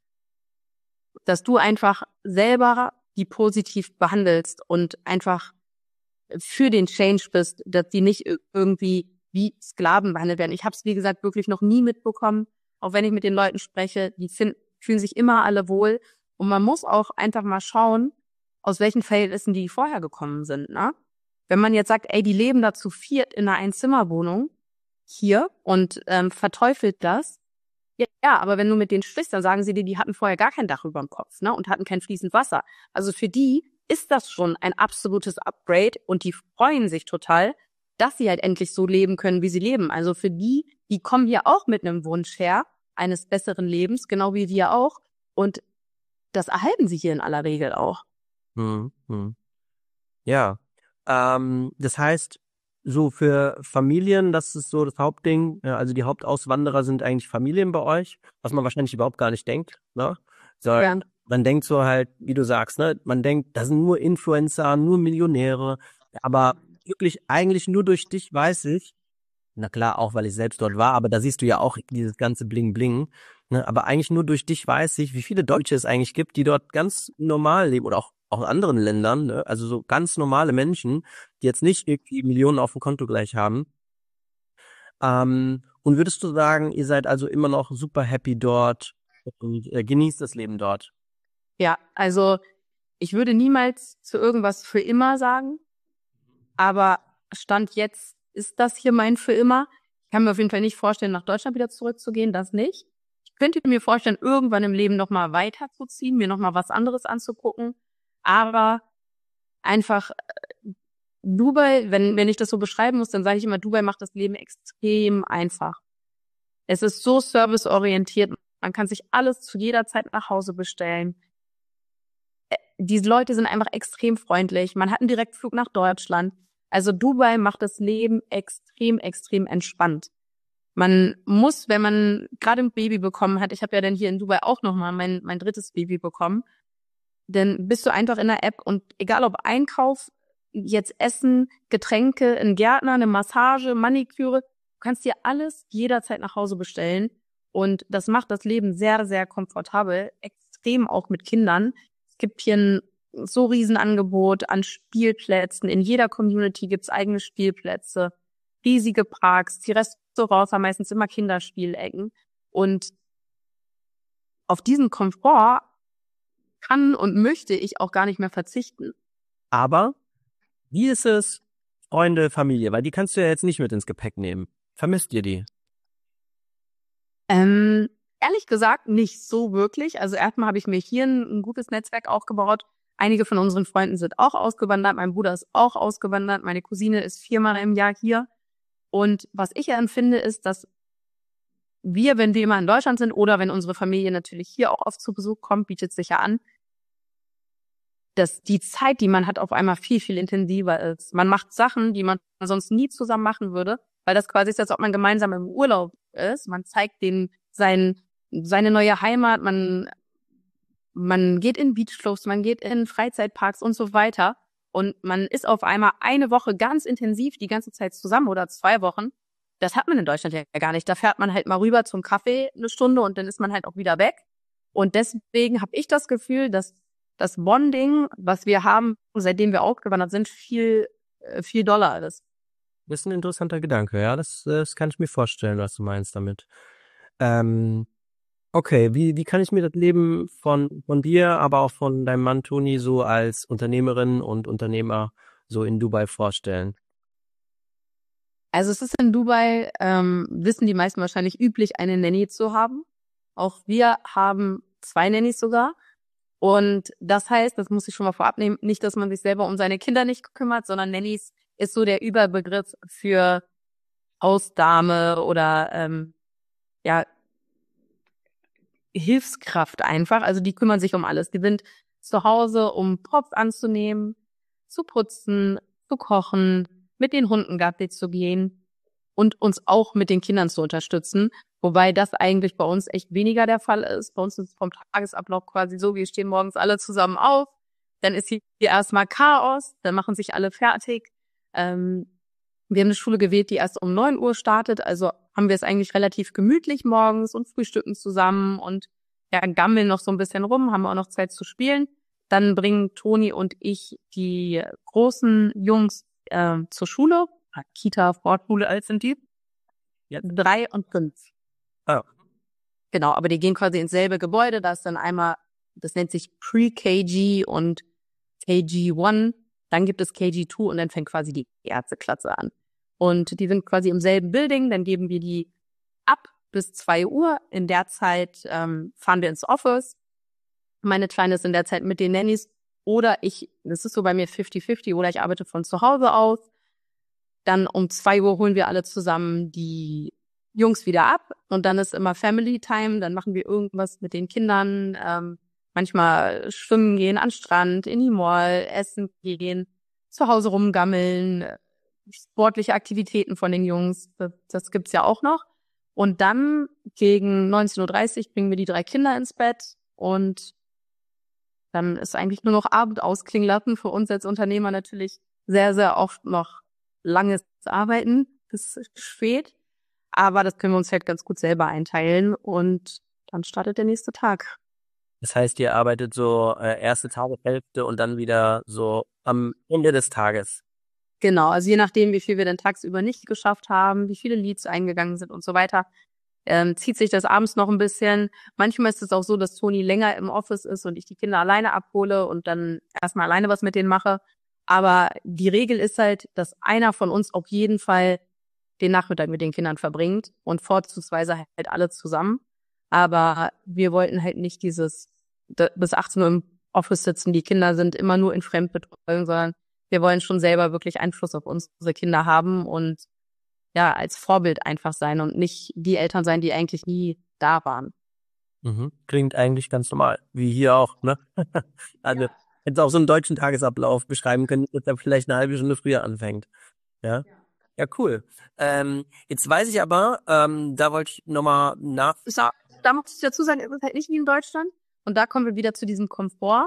dass du einfach selber die positiv behandelst und einfach für den Change bist, dass die nicht irgendwie wie Sklaven behandelt werden. Ich habe es, wie gesagt, wirklich noch nie mitbekommen, auch wenn ich mit den Leuten spreche, die find, fühlen sich immer alle wohl. Und man muss auch einfach mal schauen, aus welchen Verhältnissen die vorher gekommen sind, ne? Wenn man jetzt sagt, ey, die leben da zu viert in einer Einzimmerwohnung hier und ähm, verteufelt das, ja, ja, aber wenn du mit denen sprichst, dann sagen sie dir, die hatten vorher gar kein Dach über dem Kopf, ne, und hatten kein fließend Wasser. Also für die ist das schon ein absolutes Upgrade und die freuen sich total, dass sie halt endlich so leben können, wie sie leben. Also für die, die kommen hier auch mit einem Wunsch her, eines besseren Lebens, genau wie wir auch. Und das erhalten sie hier in aller Regel auch. Hm, hm. Ja, ähm, das heißt, so für Familien, das ist so das Hauptding. Ja, also die Hauptauswanderer sind eigentlich Familien bei euch, was man wahrscheinlich überhaupt gar nicht denkt, ne? So, Ja. man denkt so halt, wie du sagst, ne? Man denkt, das sind nur Influencer, nur Millionäre, aber wirklich eigentlich nur durch dich weiß ich, na klar, auch weil ich selbst dort war, aber da siehst du ja auch dieses ganze Bling-Bling, ne? Aber eigentlich nur durch dich weiß ich, wie viele Deutsche es eigentlich gibt, die dort ganz normal leben oder auch auch in anderen Ländern, ne? Also so ganz normale Menschen, die jetzt nicht irgendwie Millionen auf dem Konto gleich haben. Ähm, und würdest du sagen, ihr seid also immer noch super happy dort und äh, genießt das Leben dort? Ja, also ich würde niemals zu irgendwas für immer sagen, aber Stand jetzt ist das hier mein für immer. Ich kann mir auf jeden Fall nicht vorstellen, nach Deutschland wieder zurückzugehen, das nicht. Ich könnte mir vorstellen, irgendwann im Leben nochmal weiterzuziehen, mir nochmal was anderes anzugucken, aber einfach äh, Dubai, wenn, wenn ich das so beschreiben muss, dann sage ich immer, Dubai macht das Leben extrem einfach. Es ist so serviceorientiert, man kann sich alles zu jeder Zeit nach Hause bestellen. Die Leute sind einfach extrem freundlich. Man hat einen Direktflug nach Deutschland. Also Dubai macht das Leben extrem, extrem entspannt. Man muss, wenn man gerade ein Baby bekommen hat, ich habe ja dann hier in Dubai auch nochmal mein, mein drittes Baby bekommen, dann bist du einfach in der App und egal ob Einkauf, jetzt Essen, Getränke, ein Gärtner, eine Massage, Maniküre, du kannst dir alles jederzeit nach Hause bestellen und das macht das Leben sehr, sehr komfortabel, extrem auch mit Kindern. Es gibt hier ein so Riesenangebot an Spielplätzen. In jeder Community gibt's eigene Spielplätze, riesige Parks. Die Restaurants haben meistens immer Kinderspielecken. Und auf diesen Komfort kann und möchte ich auch gar nicht mehr verzichten. Aber wie ist es, Freunde, Familie? Weil die kannst du ja jetzt nicht mit ins Gepäck nehmen. Vermisst ihr die? Ähm, ehrlich gesagt, nicht so wirklich. Also erstmal habe ich mir hier ein, ein gutes Netzwerk aufgebaut. Einige von unseren Freunden sind auch ausgewandert. Mein Bruder ist auch ausgewandert. Meine Cousine ist viermal im Jahr hier. Und was ich empfinde, ist, dass wir, wenn wir immer in Deutschland sind oder wenn unsere Familie natürlich hier auch oft zu Besuch kommt, bietet sich ja an, dass die Zeit, die man hat, auf einmal viel, viel intensiver ist. Man macht Sachen, die man sonst nie zusammen machen würde, weil das quasi ist, als ob man gemeinsam im Urlaub ist. Man zeigt denen sein, seine neue Heimat, man, man geht in Beachclubs, man geht in Freizeitparks und so weiter. Und man ist auf einmal eine Woche ganz intensiv die ganze Zeit zusammen oder zwei Wochen. Das hat man in Deutschland ja gar nicht. Da fährt man halt mal rüber zum Kaffee eine Stunde und dann ist man halt auch wieder weg. Und deswegen habe ich das Gefühl, dass das Bonding, was wir haben, seitdem wir ausgewandert sind, viel, viel doller ist. Das ist ein interessanter Gedanke, ja. Das, das kann ich mir vorstellen, was du meinst damit. Ähm, okay, wie, wie kann ich mir das Leben von, von dir, aber auch von deinem Mann Toni so als Unternehmerin und Unternehmer so in Dubai vorstellen? Also es ist in Dubai, ähm, wissen die meisten wahrscheinlich, üblich, eine Nanny zu haben. Auch wir haben zwei Nannies sogar. Und das heißt, das muss ich schon mal vorab nehmen, nicht, dass man sich selber um seine Kinder nicht kümmert, sondern Nannies ist so der Überbegriff für Hausdame oder ähm, ja Hilfskraft einfach. Also die kümmern sich um alles. Die sind zu Hause, um Propf anzunehmen, zu putzen, zu kochen, mit den Hunden Gassi zu gehen. und uns auch mit den Kindern zu unterstützen. Wobei das eigentlich bei uns echt weniger der Fall ist. Bei uns ist es vom Tagesablauf quasi so, wir stehen morgens alle zusammen auf, dann ist hier erstmal Chaos, dann machen sich alle fertig. Ähm, wir haben eine Schule gewählt, die erst um neun Uhr startet, also haben wir es eigentlich relativ gemütlich morgens und frühstücken zusammen und ja, gammeln noch so ein bisschen rum, haben auch noch Zeit zu spielen. Dann bringen Toni und ich die großen Jungs äh, zur Schule. Kita, Vorschule, alt sind die? Ja. Drei und fünf. Oh. Genau, aber die gehen quasi ins selbe Gebäude. Da ist dann einmal, das nennt sich Pre-K G und K G eins. Dann gibt es K G zwei und dann fängt quasi die erste Klasse an. Und die sind quasi im selben Building. Dann geben wir die ab bis zwei Uhr. In der Zeit ähm, fahren wir ins Office. Meine Kleine ist in der Zeit mit den Nannies. Oder ich, das ist so bei mir fifty fifty, oder ich arbeite von zu Hause aus. Dann um zwei Uhr holen wir alle zusammen die Jungs wieder ab. Und dann ist immer Family Time. Dann machen wir irgendwas mit den Kindern. Ähm, manchmal schwimmen gehen, an den Strand, in die Mall, essen gehen, zu Hause rumgammeln, sportliche Aktivitäten von den Jungs. Das, das gibt's ja auch noch. Und dann gegen neunzehn Uhr dreißig bringen wir die drei Kinder ins Bett und dann ist eigentlich nur noch Abend ausklingen lassen. Für uns als Unternehmer natürlich sehr, sehr oft noch langes Arbeiten bis spät. Aber das können wir uns halt ganz gut selber einteilen und dann startet der nächste Tag. Das heißt, ihr arbeitet so äh, erste Tageshälfte und dann wieder so am Ende des Tages. Genau, also je nachdem, wie viel wir denn tagsüber nicht geschafft haben, wie viele Leads eingegangen sind und so weiter, ähm, zieht sich das abends noch ein bisschen. Manchmal ist es auch so, dass Toni länger im Office ist und ich die Kinder alleine abhole und dann erstmal alleine was mit denen mache. Aber die Regel ist halt, dass einer von uns auf jeden Fall den Nachmittag mit den Kindern verbringt und vorzugsweise halt alle zusammen. Aber wir wollten halt nicht dieses bis achtzehn Uhr im Office sitzen, die Kinder sind immer nur in Fremdbetreuung, sondern wir wollen schon selber wirklich Einfluss auf unsere Kinder haben und ja, als Vorbild einfach sein und nicht die Eltern sein, die eigentlich nie da waren. Mhm. Klingt eigentlich ganz normal, wie hier auch, ne? Also, ja. Hätte auch so einen deutschen Tagesablauf beschreiben können, dass er vielleicht eine halbe Stunde früher anfängt. Ja, ja, ja, cool. Ähm, jetzt weiß ich aber, ähm, da wollte ich nochmal nach... Da muss ich dazu sagen, es ist halt nicht wie in Deutschland. Und da kommen wir wieder zu diesem Komfort.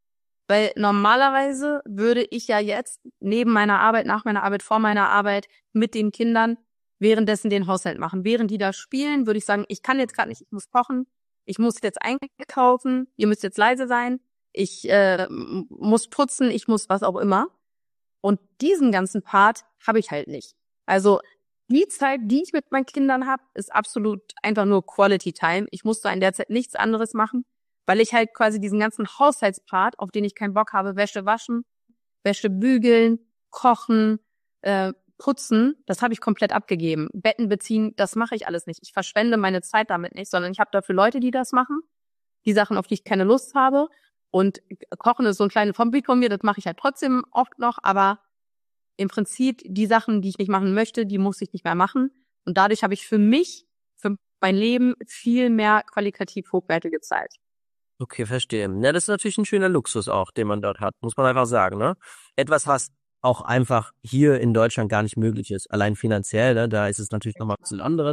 Weil normalerweise würde ich ja jetzt neben meiner Arbeit, nach meiner Arbeit, vor meiner Arbeit mit den Kindern währenddessen den Haushalt machen. Während die da spielen, würde ich sagen, ich kann jetzt gerade nicht, ich muss kochen, ich muss jetzt einkaufen, ihr müsst jetzt leise sein, ich äh, muss putzen, ich muss was auch immer. Und diesen ganzen Part habe ich halt nicht. Also die Zeit, die ich mit meinen Kindern habe, ist absolut einfach nur Quality Time. Ich muss da in der Zeit nichts anderes machen, weil ich halt quasi diesen ganzen Haushaltspart, auf den ich keinen Bock habe, Wäsche waschen, Wäsche bügeln, kochen, äh, putzen, das habe ich komplett abgegeben. Betten beziehen, das mache ich alles nicht. Ich verschwende meine Zeit damit nicht, sondern ich habe dafür Leute, die das machen. Die Sachen, auf die ich keine Lust habe. Und Kochen ist so ein kleines Hobby von mir, das mache ich halt trotzdem oft noch, aber im Prinzip die Sachen, die ich nicht machen möchte, die muss ich nicht mehr machen. Und dadurch habe ich für mich, für mein Leben viel mehr qualitativ hochwertige Zeit. Okay, verstehe. Ja, das ist natürlich ein schöner Luxus auch, den man dort hat, muss man einfach sagen, ne? Etwas, was auch einfach hier in Deutschland gar nicht möglich ist. Allein finanziell, ne? Da ist es natürlich nochmal ein bisschen anderes.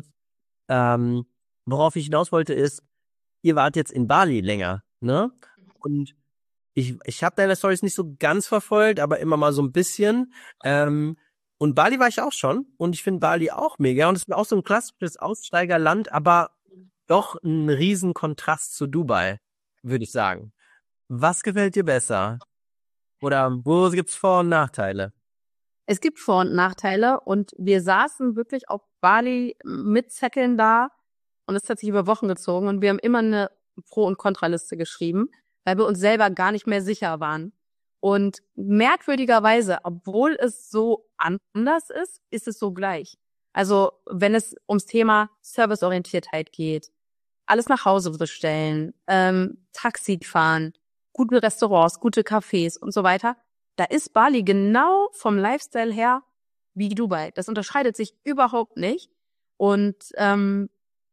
Ähm, worauf ich hinaus wollte ist, ihr wart jetzt in Bali länger, ne? Und ich, ich habe deine Storys nicht so ganz verfolgt, aber immer mal so ein bisschen. Ähm, und Bali war ich auch schon und ich finde Bali auch mega und es ist auch so ein klassisches Aussteigerland, aber doch ein riesen Kontrast zu Dubai, würde ich sagen. Was gefällt dir besser? Oder wo gibt's Vor- und Nachteile? Es gibt Vor- und Nachteile und wir saßen wirklich auf Bali mit Zetteln da und es hat sich über Wochen gezogen und wir haben immer eine Pro- und Kontraliste geschrieben, weil wir uns selber gar nicht mehr sicher waren. Und merkwürdigerweise, obwohl es so anders ist, ist es so gleich. Also wenn es ums Thema Serviceorientiertheit geht, alles nach Hause bestellen, ähm, Taxi fahren, gute Restaurants, gute Cafés und so weiter, da ist Bali genau vom Lifestyle her wie Dubai. Das unterscheidet sich überhaupt nicht. Und ähm,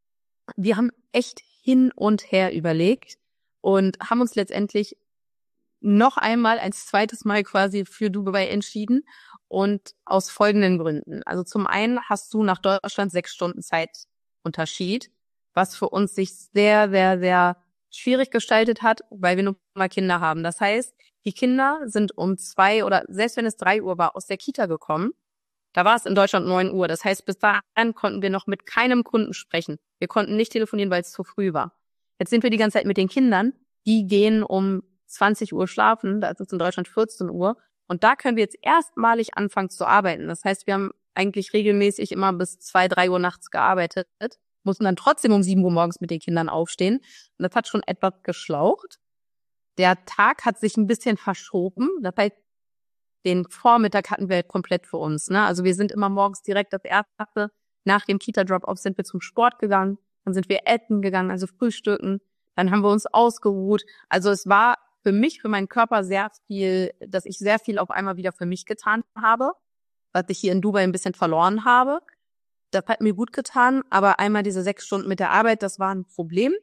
wir haben echt hin und her überlegt und haben uns letztendlich noch einmal ein zweites Mal quasi für Dubai entschieden. und aus folgenden Gründen. Also zum einen hast du nach Deutschland sechs Stunden Zeitunterschied, was für uns sich sehr, sehr, sehr schwierig gestaltet hat, weil wir nur mal Kinder haben. Das heißt, die Kinder sind um zwei oder selbst wenn es drei Uhr war, aus der Kita gekommen. Da war es in Deutschland neun Uhr. Das heißt, bis dahin konnten wir noch mit keinem Kunden sprechen. Wir konnten nicht telefonieren, weil es zu früh war. Jetzt sind wir die ganze Zeit mit den Kindern. Die gehen um zwanzig Uhr schlafen. Da ist es in Deutschland vierzehn Uhr. Und da können wir jetzt erstmalig anfangen zu arbeiten. Das heißt, wir haben eigentlich regelmäßig immer bis zwei, drei Uhr nachts gearbeitet, mussten dann trotzdem um sieben Uhr morgens mit den Kindern aufstehen. Und das hat schon etwas geschlaucht. Der Tag hat sich ein bisschen verschoben. Das heißt, den Vormittag hatten wir komplett für uns. Ne? Also wir sind immer morgens direkt das Erste. Nach dem Kita-Drop-Off sind wir zum Sport gegangen. Dann sind wir essen gegangen, also frühstücken. Dann haben wir uns ausgeruht. Also es war für mich, für meinen Körper sehr viel, dass ich sehr viel auf einmal wieder für mich getan habe, was ich hier in Dubai ein bisschen verloren habe. Das hat mir gut getan, aber einmal diese sechs Stunden mit der Arbeit, das war ein Problem.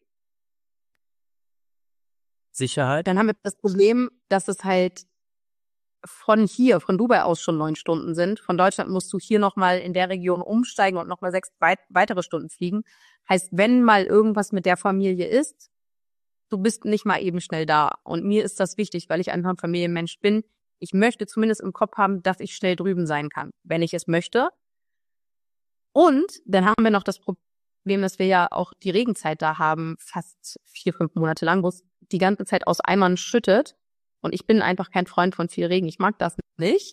Sicherheit. Dann haben wir das Problem, dass es halt von hier, von Dubai aus schon neun Stunden sind. Von Deutschland musst du hier nochmal in der Region umsteigen und nochmal sechs weit- weitere Stunden fliegen. Heißt, wenn mal irgendwas mit der Familie ist, du bist nicht mal eben schnell da. Und mir ist das wichtig, weil ich einfach ein Familienmensch bin. Ich möchte zumindest im Kopf haben, dass ich schnell drüben sein kann, wenn ich es möchte. Und dann haben wir noch das Problem, dass wir ja auch die Regenzeit da haben, fast vier, fünf Monate lang, wo es die ganze Zeit aus Eimern schüttet. Und ich bin einfach kein Freund von viel Regen. Ich mag das nicht.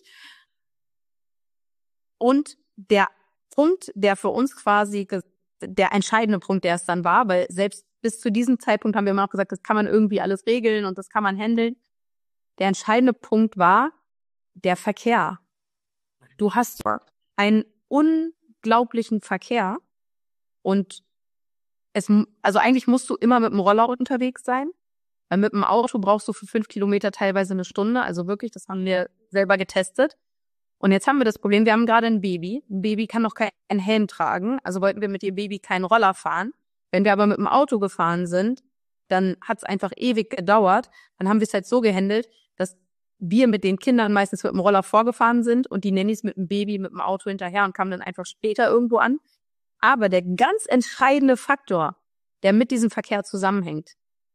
Und der Punkt, der für uns quasi, der entscheidende Punkt, der es dann war, weil selbst bis zu diesem Zeitpunkt haben wir immer noch gesagt, das kann man irgendwie alles regeln und das kann man handeln. Der entscheidende Punkt war der Verkehr. Du hast einen unglaublichen Verkehr und es, also eigentlich musst du immer mit dem Roller unterwegs sein. Weil mit dem Auto brauchst du für fünf Kilometer teilweise eine Stunde. Also wirklich, das haben wir selber getestet. Und jetzt haben wir das Problem, wir haben gerade ein Baby. Ein Baby kann noch keinen Helm tragen. Also wollten wir mit dem Baby keinen Roller fahren. Wenn wir aber mit dem Auto gefahren sind, dann hat es einfach ewig gedauert. Dann haben wir es halt so gehandelt, dass wir mit den Kindern meistens mit dem Roller vorgefahren sind und die Nannies mit dem Baby mit dem Auto hinterher und kamen dann einfach später irgendwo an. Aber der ganz entscheidende Faktor, der mit diesem Verkehr zusammenhängt,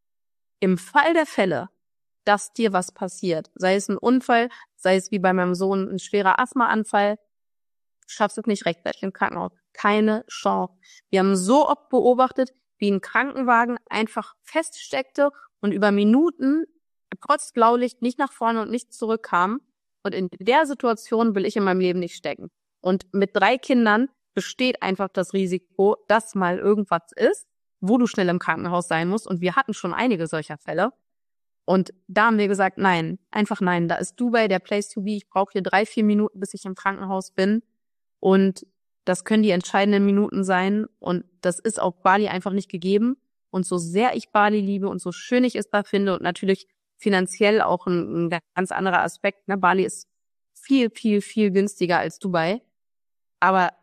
im Fall der Fälle, dass dir was passiert, sei es ein Unfall, sei es wie bei meinem Sohn ein schwerer Asthmaanfall, schaffst es nicht rechtzeitig im Krankenhaus. Keine Chance. Wir haben so oft beobachtet, wie ein Krankenwagen einfach feststeckte und über Minuten trotz Blaulicht nicht nach vorne und nicht zurückkam. Und in der Situation will ich in meinem Leben nicht stecken. Und mit drei Kindern besteht einfach das Risiko, dass mal irgendwas ist, wo du schnell im Krankenhaus sein musst. Und wir hatten schon einige solcher Fälle. Und da haben wir gesagt, nein, einfach nein. Da ist Dubai der Place to be. Ich brauche hier drei, vier Minuten, bis ich im Krankenhaus bin. Und das können die entscheidenden Minuten sein. Und das ist auf Bali einfach nicht gegeben. Und so sehr ich Bali liebe und so schön ich es da finde und natürlich finanziell auch ein, ein ganz anderer Aspekt. Ne? Bali ist viel, viel, viel günstiger als Dubai. Aber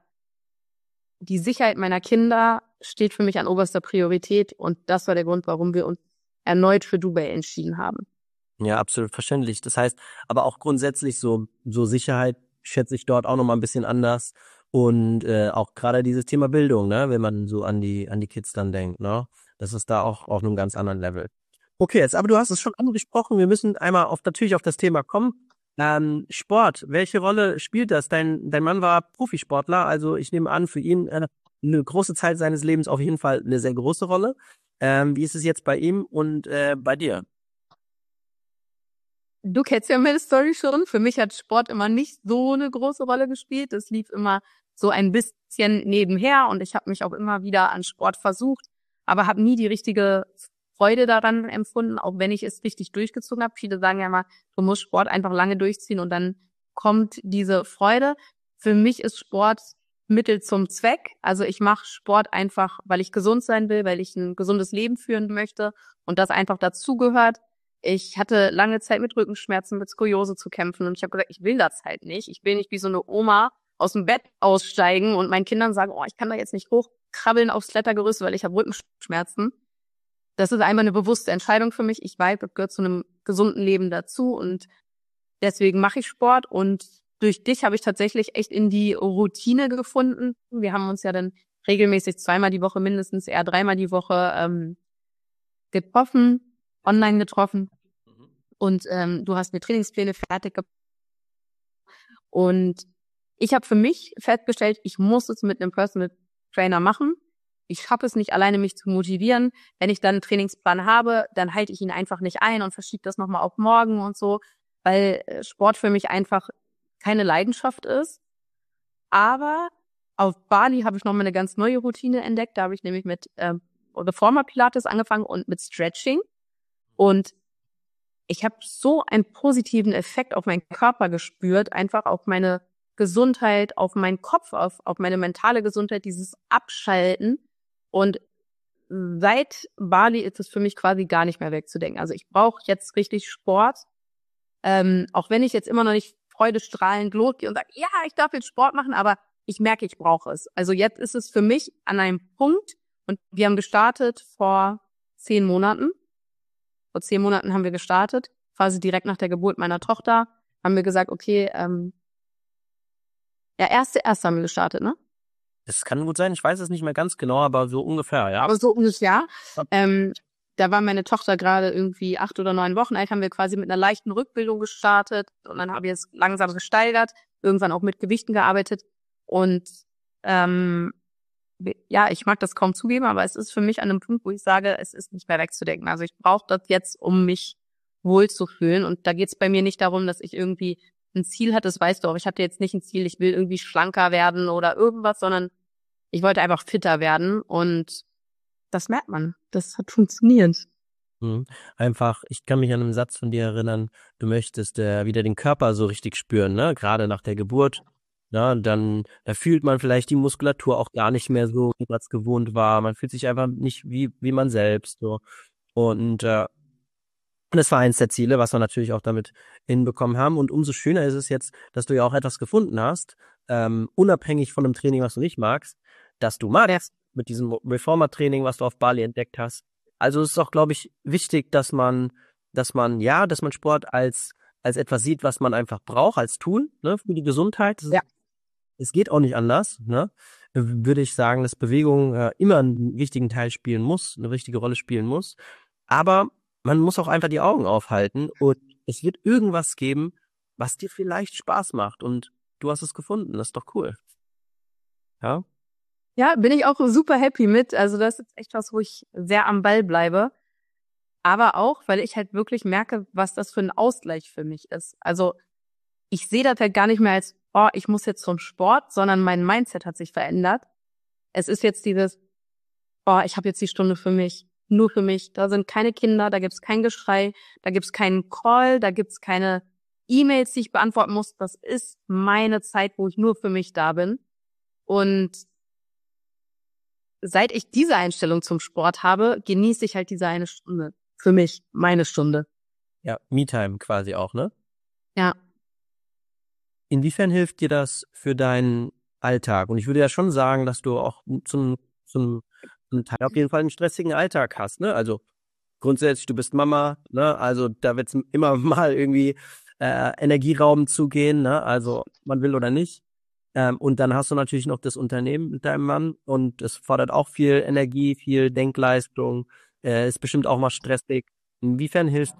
die Sicherheit meiner Kinder steht für mich an oberster Priorität und das war der Grund, warum wir uns erneut für Dubai entschieden haben. Ja, absolut verständlich. Das heißt, aber auch grundsätzlich so so Sicherheit schätze ich dort auch nochmal ein bisschen anders und äh, auch gerade dieses Thema Bildung, ne, wenn man so an die an die Kids dann denkt, ne, das ist da auch auf einem ganz anderen Level. Okay, jetzt aber du hast es schon angesprochen, wir müssen einmal auf natürlich auf das Thema kommen. Ähm, Sport, welche Rolle spielt das? Dein dein Mann war Profisportler, also ich nehme an, für ihn äh, eine große Zeit seines Lebens auf jeden Fall eine sehr große Rolle. Ähm, wie ist es jetzt bei ihm und äh, bei dir? Du kennst ja meine Story schon. Für mich hat Sport immer nicht so eine große Rolle gespielt. Es lief immer so ein bisschen nebenher und ich habe mich auch immer wieder an Sport versucht, aber habe nie die richtige Freude daran empfunden, auch wenn ich es richtig durchgezogen habe. Viele sagen ja immer, du musst Sport einfach lange durchziehen und dann kommt diese Freude. Für mich ist Sport Mittel zum Zweck. Also ich mache Sport einfach, weil ich gesund sein will, weil ich ein gesundes Leben führen möchte und das einfach dazugehört. Ich hatte lange Zeit mit Rückenschmerzen, mit Skoliose zu kämpfen und ich habe gesagt, ich will das halt nicht. Ich will nicht wie so eine Oma aus dem Bett aussteigen und meinen Kindern sagen, oh, ich kann da jetzt nicht hochkrabbeln aufs Klettergerüst, weil ich habe Rückenschmerzen. Das ist einmal eine bewusste Entscheidung für mich. Ich weiß, das gehört zu einem gesunden Leben dazu und deswegen mache ich Sport und durch dich habe ich tatsächlich echt in die Routine gefunden. Wir haben uns ja dann regelmäßig zweimal die Woche, mindestens eher dreimal die Woche ähm, getroffen, online getroffen. Und ähm, du hast mir Trainingspläne fertig gemacht. Und ich habe für mich festgestellt, ich muss es mit einem Personal Trainer machen. Ich schaffe es nicht alleine, mich zu motivieren. Wenn ich dann einen Trainingsplan habe, dann halte ich ihn einfach nicht ein und verschiebe das nochmal auf morgen und so, weil Sport für mich einfach keine Leidenschaft ist. Aber auf Bali habe ich nochmal eine ganz neue Routine entdeckt. Da habe ich nämlich mit ähm, Reformer Pilates angefangen und mit Stretching. Und ich habe so einen positiven Effekt auf meinen Körper gespürt, einfach auf meine Gesundheit, auf meinen Kopf, auf, auf meine mentale Gesundheit, dieses Abschalten. Und seit Bali ist es für mich quasi gar nicht mehr wegzudenken. Also ich brauche jetzt richtig Sport, ähm, auch wenn ich jetzt immer noch nicht freudestrahlend losgehe und sage, ja, ich darf jetzt Sport machen, aber ich merke, ich brauche es. Also jetzt ist es für mich an einem Punkt, und wir haben gestartet vor zehn Monaten. Vor zehn Monaten haben wir gestartet, quasi direkt nach der Geburt meiner Tochter, haben wir gesagt, okay, ähm, ja, erste, erste haben wir gestartet, ne? Das kann gut sein, ich weiß es nicht mehr ganz genau, aber so ungefähr, ja. Aber so ungefähr. Ähm, da war meine Tochter gerade irgendwie acht oder neun Wochen alt, haben wir quasi mit einer leichten Rückbildung gestartet und dann haben wir es langsam gesteigert, irgendwann auch mit Gewichten gearbeitet und ähm, ja, ich mag das kaum zugeben, aber es ist für mich an einem Punkt, wo ich sage, es ist nicht mehr wegzudenken. Also ich brauche das jetzt, um mich wohlzufühlen. Und da geht es bei mir nicht darum, dass ich irgendwie ein Ziel hatte, das weißt du auch. Ich hatte jetzt nicht ein Ziel, ich will irgendwie schlanker werden oder irgendwas, sondern ich wollte einfach fitter werden. Und das merkt man. Das hat funktioniert. Mhm. Einfach, ich kann mich an einen Satz von dir erinnern, du möchtest äh, wieder den Körper so richtig spüren, ne? Gerade nach der Geburt. Ja, dann da fühlt man vielleicht die Muskulatur auch gar nicht mehr so, wie man es gewohnt war. Man fühlt sich einfach nicht wie wie man selbst so. Und äh, das war eins der Ziele, was wir natürlich auch damit hinbekommen haben. Und umso schöner ist es jetzt, dass du ja auch etwas gefunden hast, ähm, unabhängig von einem Training, was du nicht magst, dass du magst, mit diesem Reformer-Training, was du auf Bali entdeckt hast. Also es ist auch, glaube ich, wichtig, dass man, dass man, ja, dass man Sport als als etwas sieht, was man einfach braucht, als Tool, ne, für die Gesundheit. Das ist, Ja. es geht auch nicht anders, ne? Würde ich sagen, dass Bewegung äh, immer einen wichtigen Teil spielen muss, eine wichtige Rolle spielen muss. Aber man muss auch einfach die Augen aufhalten und es wird irgendwas geben, was dir vielleicht Spaß macht und du hast es gefunden. Das ist doch cool. Ja? Ja, bin ich auch super happy mit. Also das ist echt was, wo ich sehr am Ball bleibe. Aber auch, weil ich halt wirklich merke, was das für ein Ausgleich für mich ist. Also ich sehe das halt gar nicht mehr als, oh, ich muss jetzt zum Sport, sondern mein Mindset hat sich verändert. Es ist jetzt dieses, oh, ich habe jetzt die Stunde für mich, nur für mich. Da sind keine Kinder, da gibt's kein Geschrei, da gibt's keinen Call, da gibt's keine E-Mails, die ich beantworten muss. Das ist meine Zeit, wo ich nur für mich da bin. Und seit ich diese Einstellung zum Sport habe, genieße ich halt diese eine Stunde. Für mich, meine Stunde. Ja, Me-Time quasi auch, ne? Ja. Inwiefern hilft dir das für deinen Alltag? Und ich würde ja schon sagen, dass du auch zum, zum, zum Teil auf jeden Fall einen stressigen Alltag hast, ne? Also grundsätzlich, du bist Mama, ne? Also da wird es immer mal irgendwie äh, Energieraum zugehen, ne? Also man will oder nicht. Ähm, und dann hast du natürlich noch das Unternehmen mit deinem Mann und es fordert auch viel Energie, viel Denkleistung, äh, ist bestimmt auch mal stressig. Inwiefern hilft?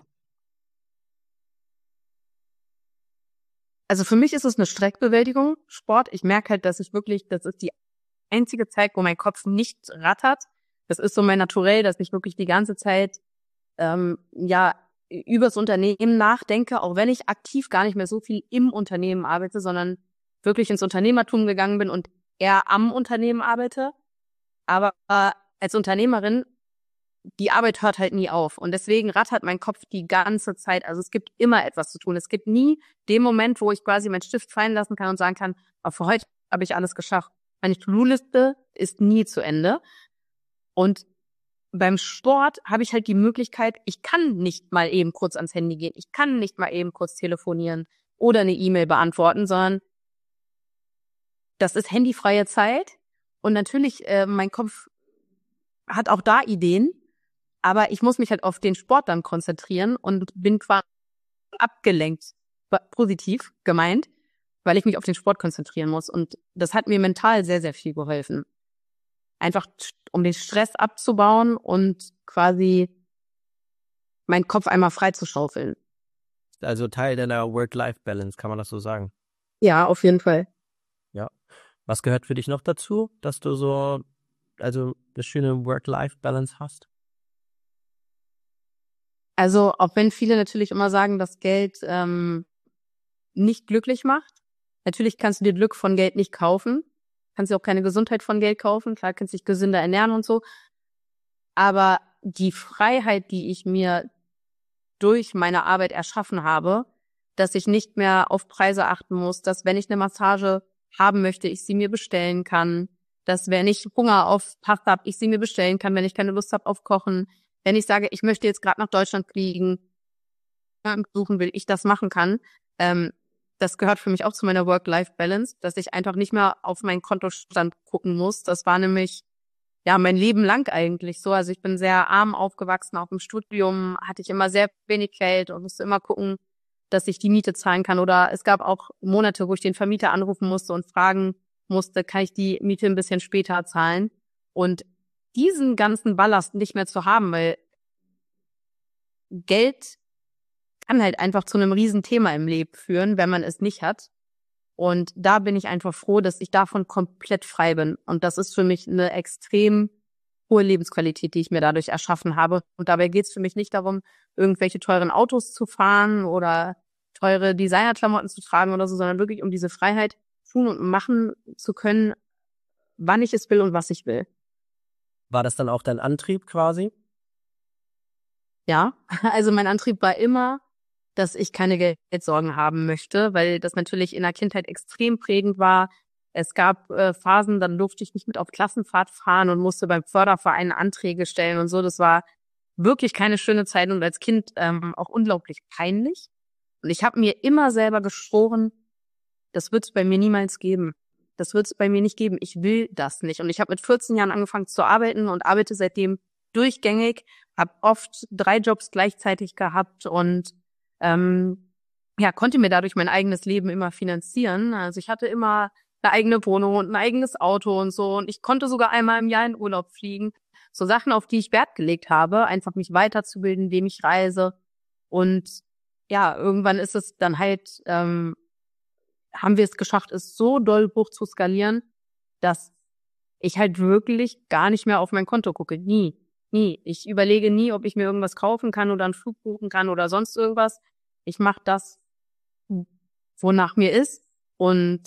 Also für mich ist es eine Streckbewältigung, Sport. Ich merke halt, dass ich wirklich, das ist die einzige Zeit, wo mein Kopf nicht rattert. Das ist so mein Naturell, dass ich wirklich die ganze Zeit ähm, ja übers Unternehmen nachdenke, auch wenn ich aktiv gar nicht mehr so viel im Unternehmen arbeite, sondern wirklich ins Unternehmertum gegangen bin und eher am Unternehmen arbeite. Aber äh, als Unternehmerin, die Arbeit hört halt nie auf. Und deswegen rattert mein Kopf die ganze Zeit. Also es gibt immer etwas zu tun. Es gibt nie den Moment, wo ich quasi meinen Stift fallen lassen kann und sagen kann, aber für heute habe ich alles geschafft. Meine To-Do-Liste ist nie zu Ende. Und beim Sport habe ich halt die Möglichkeit, ich kann nicht mal eben kurz ans Handy gehen. Ich kann nicht mal eben kurz telefonieren oder eine E-Mail beantworten, sondern das ist handyfreie Zeit. Und natürlich, äh, mein Kopf hat auch da Ideen, aber ich muss mich halt auf den Sport dann konzentrieren und bin quasi abgelenkt, positiv gemeint. weil ich mich auf den Sport konzentrieren muss. Und das hat mir mental sehr, sehr viel geholfen. Einfach, um den Stress abzubauen und quasi meinen Kopf einmal frei zu schaufeln. Also Teil deiner Work-Life-Balance, kann man das so sagen? Ja, auf jeden Fall. Ja. Was gehört für dich noch dazu, dass du so, also eine schöne Work-Life-Balance hast? Also, auch wenn viele natürlich immer sagen, dass Geld ähm, nicht glücklich macht. Natürlich kannst du dir Glück von Geld nicht kaufen. Kannst dir auch keine Gesundheit von Geld kaufen. Klar, kannst dich gesünder ernähren und so. Aber die Freiheit, die ich mir durch meine Arbeit erschaffen habe, dass ich nicht mehr auf Preise achten muss, dass wenn ich eine Massage haben möchte, ich sie mir bestellen kann, dass wenn ich Hunger auf Pasta habe, ich sie mir bestellen kann, wenn ich keine Lust habe auf Kochen, wenn ich sage, ich möchte jetzt gerade nach Deutschland fliegen, suchen will, ich das machen kann. Ähm, das gehört für mich auch zu meiner Work-Life-Balance, dass ich einfach nicht mehr auf meinen Kontostand gucken muss. Das war nämlich ja mein Leben lang eigentlich so. Also ich bin sehr arm aufgewachsen, auch im Studium hatte ich immer sehr wenig Geld und musste immer gucken, dass ich die Miete zahlen kann. Oder es gab auch Monate, wo ich den Vermieter anrufen musste und fragen musste, kann ich die Miete ein bisschen später zahlen? Und diesen ganzen Ballast nicht mehr zu haben, weil Geld kann halt einfach zu einem Riesenthema im Leben führen, wenn man es nicht hat. Und da bin ich einfach froh, dass ich davon komplett frei bin. Und das ist für mich eine extrem hohe Lebensqualität, die ich mir dadurch erschaffen habe. Und dabei geht es für mich nicht darum, irgendwelche teuren Autos zu fahren oder teure Designerklamotten zu tragen oder so, sondern wirklich um diese Freiheit tun und machen zu können, wann ich es will und was ich will. War das dann auch dein Antrieb quasi? Ja, also mein Antrieb war immer, dass ich keine Geldsorgen haben möchte, weil das natürlich in der Kindheit extrem prägend war. Es gab äh, Phasen, dann durfte ich nicht mit auf Klassenfahrt fahren und musste beim Förderverein Anträge stellen und so. Das war wirklich keine schöne Zeit und als Kind ähm, auch unglaublich peinlich. Und ich habe mir immer selber geschworen, das wird es bei mir niemals geben. Das wird es bei mir nicht geben. Ich will das nicht. Und ich habe mit vierzehn Jahren angefangen zu arbeiten und arbeite seitdem durchgängig, habe oft drei Jobs gleichzeitig gehabt und ähm, ja, konnte mir dadurch mein eigenes Leben immer finanzieren. Also ich hatte immer eine eigene Wohnung und ein eigenes Auto und so. Und ich konnte sogar einmal im Jahr in Urlaub fliegen. So Sachen, auf die ich Wert gelegt habe, einfach mich weiterzubilden, indem ich reise. Und ja, irgendwann ist es dann halt, ähm, haben wir es geschafft, es so doll hoch zu skalieren, dass ich halt wirklich gar nicht mehr auf mein Konto gucke. Nie. Nie. Ich überlege nie, ob ich mir irgendwas kaufen kann oder einen Flug buchen kann oder sonst irgendwas. Ich mache das, wonach mir ist. Und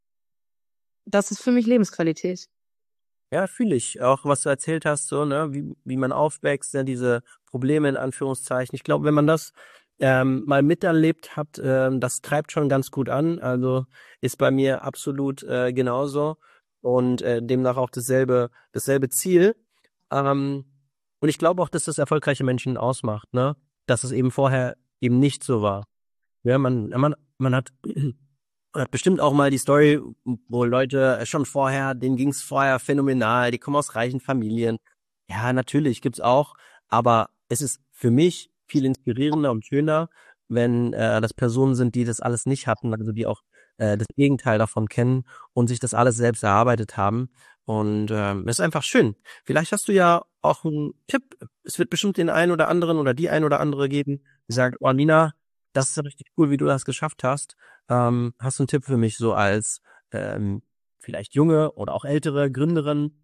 das ist für mich Lebensqualität. Ja, fühle ich. Auch was du erzählt hast, so, ne, wie, wie man aufwächst, ne, diese Probleme in Anführungszeichen. Ich glaube, wenn man das ähm, mal miterlebt hat, ähm, das treibt schon ganz gut an. Also ist bei mir absolut äh, genauso. Und äh, demnach auch dasselbe, dasselbe Ziel. Ähm, und ich glaube auch, dass das erfolgreiche Menschen ausmacht, ne? Dass es eben vorher eben nicht so war. Ja, man, man, man hat, man hat bestimmt auch mal die Story, wo Leute schon vorher, denen ging's vorher phänomenal, die kommen aus reichen Familien. Ja, natürlich gibt's auch, aber es ist für mich viel inspirierender und schöner, wenn äh, das Personen sind, die das alles nicht hatten, also die auch äh, das Gegenteil davon kennen und sich das alles selbst erarbeitet haben. Und ähm, es ist einfach schön. Vielleicht hast du ja auch einen Tipp. Es wird bestimmt den einen oder anderen oder die ein oder andere geben, die sagt, oh Nina, das ist richtig cool, wie du das geschafft hast. Ähm, hast du einen Tipp für mich so als ähm, vielleicht junge oder auch ältere Gründerin?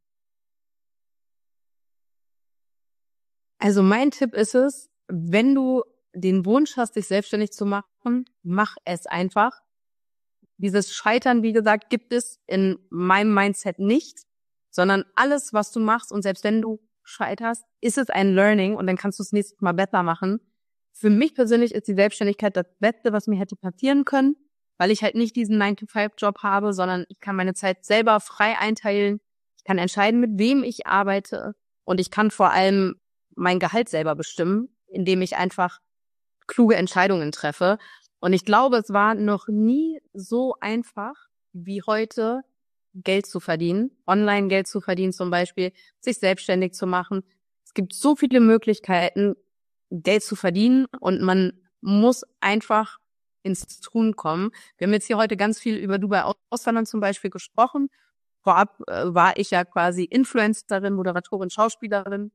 Also mein Tipp ist es, wenn du den Wunsch hast, dich selbstständig zu machen, mach es einfach. Dieses Scheitern, wie gesagt, gibt es in meinem Mindset nicht, sondern alles, was du machst und selbst wenn du scheiterst, ist es ein Learning und dann kannst du es nächstes Mal besser machen. Für mich persönlich ist die Selbstständigkeit das Beste, was mir hätte passieren können, weil ich halt nicht diesen nine to five Job habe, sondern ich kann meine Zeit selber frei einteilen. Ich kann entscheiden, mit wem ich arbeite und ich kann vor allem mein Gehalt selber bestimmen, indem ich einfach kluge Entscheidungen treffe. Und ich glaube, es war noch nie so einfach wie heute, Geld zu verdienen, online Geld zu verdienen zum Beispiel, sich selbstständig zu machen. Es gibt so viele Möglichkeiten, Geld zu verdienen und man muss einfach ins Tun kommen. Wir haben jetzt hier heute ganz viel über Dubai Auswandern zum Beispiel gesprochen. Vorab äh, war ich ja quasi Influencerin, Moderatorin, Schauspielerin.